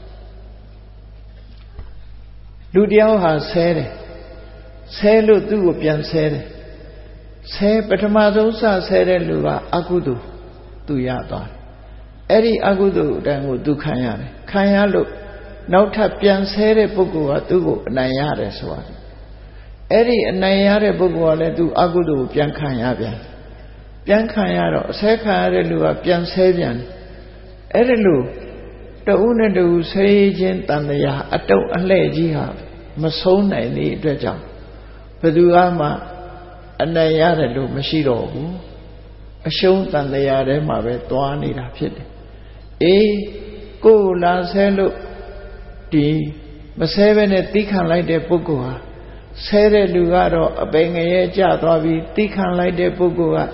လူတယောက်ဟာဆဲတယ်ဆဲလို့သူ့ကိုပြန်ဆဲတယ်ဆဲပထမဆုံးဆဲတဲ့လူကအကုသိုလ်သူရသွားတယ်အဲ့ဒီအကုသိုလ်အတိုင်းကိုသူခံရတယ်ခံရလို့နောက်ထပ်ပြန်ဆဲတဲ့ပုဂ္ဂိုလ်ကသူ့ကိုအနိုင်ရတယ်ဆိုတာအဲ့ဒီအနိုင်ရတဲ့ပုဂ္ဂိုလ်ကလည်းသူအကုသိုလ်ကိုပြန်ခံရပြန်ခံရတော့အဆဲခံရတဲ့လူကပြန်ဆဲပြန်အဲ့ဒီလိုတဦးနဲ့တဦးဆဲခြင်းတန်တရားအတုံအလှဲ့ကြီးဟာမဆုံးနိုင်တဲ့အတွက်ကြောင့်ဘယ်သူမှအနိုင်ရတယ်လို့မရှိတော့ဘူးအရှုံးတန်တရားထဲမှာပဲသွားနေတာဖြစ်တယ်ကိုယ်လာဆဲလို့ဒီမဆဲဘဲနဲ့တိခံလိုက်တဲ့ပုဂ္ဂိုလ်ဟာဆဲတဲ့လူကတော့အပင်ငရဲကျသွားပြီးတိခံလိုက်တဲ့ပုဂ္ဂိုလ်က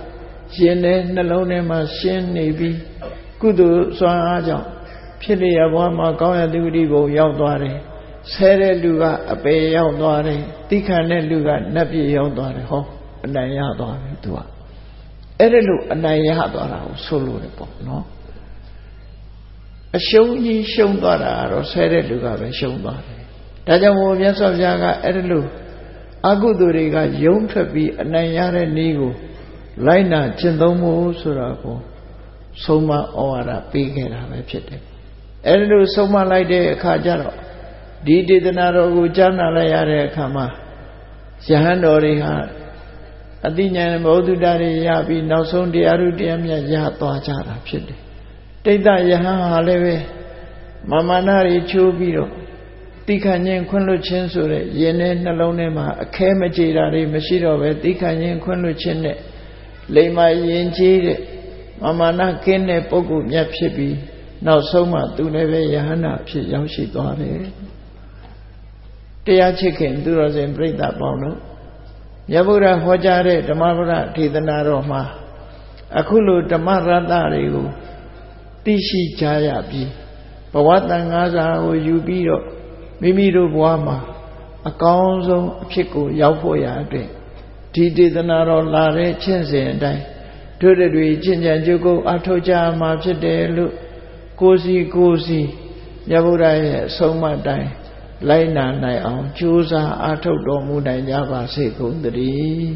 ရင်ထဲနှလုံးထဲမှာရှင်းနေပြီးကုသိုလ်စွမ်းအားကြောင့်ဖြစ်လျက်ဘဝမှာကောင်းရသုတိဘုံရောက်သွားတယ်ဆဲတဲ့လူကအပေရောက်သွားတယ်တိခဏတဲ့လူကနတ်ပြည်ရောက်သွားတယ်ဟောအနိုင်ရသွားပြီသူကအဲ့ဒါလို့အနိုင်ရသွားတာကိုဆိုလို့ရပေါ့နော်အရှုံးကြီးရှုံးသွားတာကတော့ဆဲတဲ့လူကပဲရှုံးသွားတယ်ဒါကြောင့်မို့မြတ်စွာဘုရားကအဲ့ဒါလို့အကုသိုလ်တွေကယုံထွက်ပြီးအနိုင်ရတဲ့နည်းကိုလိုက်နာကျင့်သုံးဖို့ဆိုတာကိုဆုံးမဩဝါဒပေးခဲ့တာပဲဖြစ်တယ်အဲ့ဒါလို့ဆုံးမလိုက်တဲ့အခါကျတော့ဒီဒေသနာတော်ကိုကြားနာလိုက်ရတဲ့အခါမှာယဟန်တော်တွေဟာအသိဉာဏ်ဘောဓုတတွေရပြီးနောက်ဆုံးတရားထုတရားမြတ်ရသွားကြတာဖြစ်တယ်တိဋ္ဌယဟန်ဟာလည်းပဲမာနတွေချိုးပြီးတော့တိခဏ်ချင်းခွင့်လွှတ်ခြင်းဆိုတဲ့ယင်နဲ့နှလုံးထဲမှာအခဲမကြေတာတွေမရှိတော့ပဲတိခဏ်ချင်းခွင့်လွှတ်ခြင်းနဲ့လိမ္မာယင်ကြီးတဲ့မာနကင်းတဲ့ပုဂ္ဂိုလ်မြတ်ဖြစ်ပြီးနောက်ဆုံးမှသူလည်းပဲယဟန္တာဖြစ်ရောက်ရှိသွားတယ်တရားချစ်ခင်သူတော်စင်ပြိဿပေါင်းတို့မြတ်ဗုဒ္ဓဟောကြားတဲ့ဓမ္မပဒဒေသနာတော်မှာအခုလိုဓမ္မရတ္တတွေကိုသိရှိကြရပြီးဘဝတန်ခါးစာကိုယူပြီးတော့မိမိတို့ဘဝမှာအကောင်းဆုံးအဖြစ်ကိုရောက်ဖို့ရအတွက်ဒီဒေသနာတော်လာတဲ့ချင်းစဉ်အတိုင်းတို့တွေချင်းချံကြုတ်ကုတ်အထောက်ကြမှာဖြစ်တယ်လို့ကိုယ်စီမြတ်ဗုဒ္ဓရဲ့အဆုံးအမတိုင်းလိုက်နာနိုင်အောင်ကြိုးစားအားထုတ်တော်မူနိုင်ကြပါစေကုန်သတည်း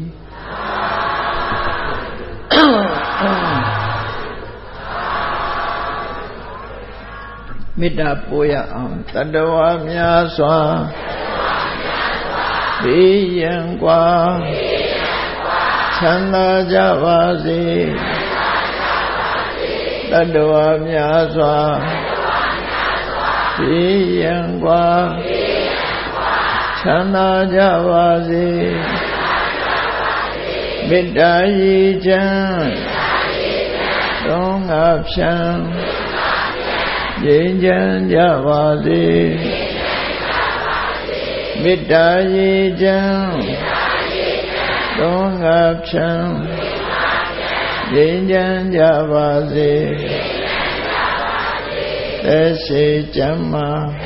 မေတ္တာပို့ရအောင်တတ္တဝါများစွာဘေးရန်กว่าချမ်းသာကြပါစေတတ္တဝါများစွာဘေးရန်กว่าချမ်းသာကြပါစေမေတ္တာရည်ချမ်းသုံးငါဖြံငြိမ်းချမ်းကြပါစေမေတ္တာရည်ချမ်းသုံးငါဖြံငြိမ်းချမ်းကြပါစေသက်ရှိကျမ်းမာ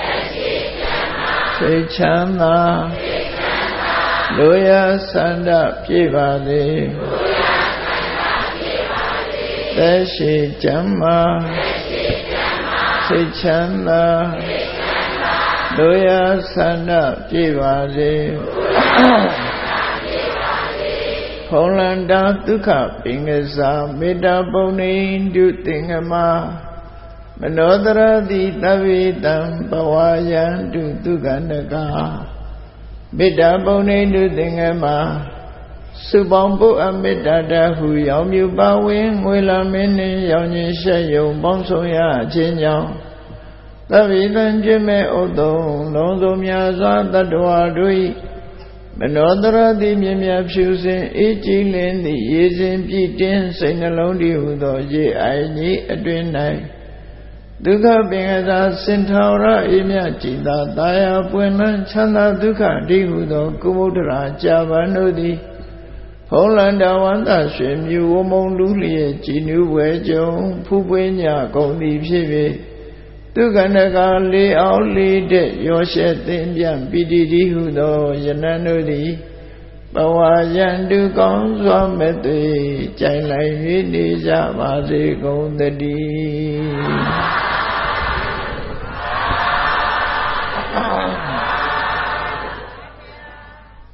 စိတ်ချမ်းသာလူရဆန္ဒပြည့်ပါစေသက်ရှိကျမ်းမာစိတ်ချမ်းသာလူရဆန္ဒပြည့်ပါစေဖုံလန္တာဒုက္ခပင်ကစားမေတ္တာပုံနေတုသင်္ကမမနောတရတိသဗ္ဗေတံဘဝယံတုဒုက္ခနကမေတ္တာပုံနေတုသင်္ကမစုပေါင်းပုအမေတ္တာတဟုရောင်မြူပါဝင်ငွေလာမင်းနှင့်ရောင်ခြင်းရှက်ယုံပေါင်းဆောင်ရခြင်းကြောင့်သဗ္ဗေတံကျွေးမဲ့ဥတုံလုံးစုံများစွာတတ္တဝါတို့၏မနောတရတိမြင်မြဖြူစင်အေးကြည်လင်းသည့်ရေစဉ်ပြည့်တင်းစိတ်နှလုံးတည်းဟုသောရေအိုင်ကြီးအတွင်၌ဒုက္ခပင်ကစားစင်ထောရအေးမြကြည်သာတာယာပွင့်လန်းချမ်းသာဒုက္ခတည်းဟုသောကုမုဒ္ဒရာကြာပန်တို့သည်ဖုံးလန္တဝန္တရွှေမြူဝမုံလူလျက်ကြည်နူးဝဲကြုံဖူးပွေးညကုန်သည်ဖြစ်၍ဒုက္ခနကလေးအောင်လေးတဲ့ရောရှက်သင်ပြန်ပိတိတိဟုသောယနန်တို့သည်ဘဝယံတုကောင်းစွာမဲ့သွေကြိုင်လိုက်၍နေကြပါစေကုန်သတည်း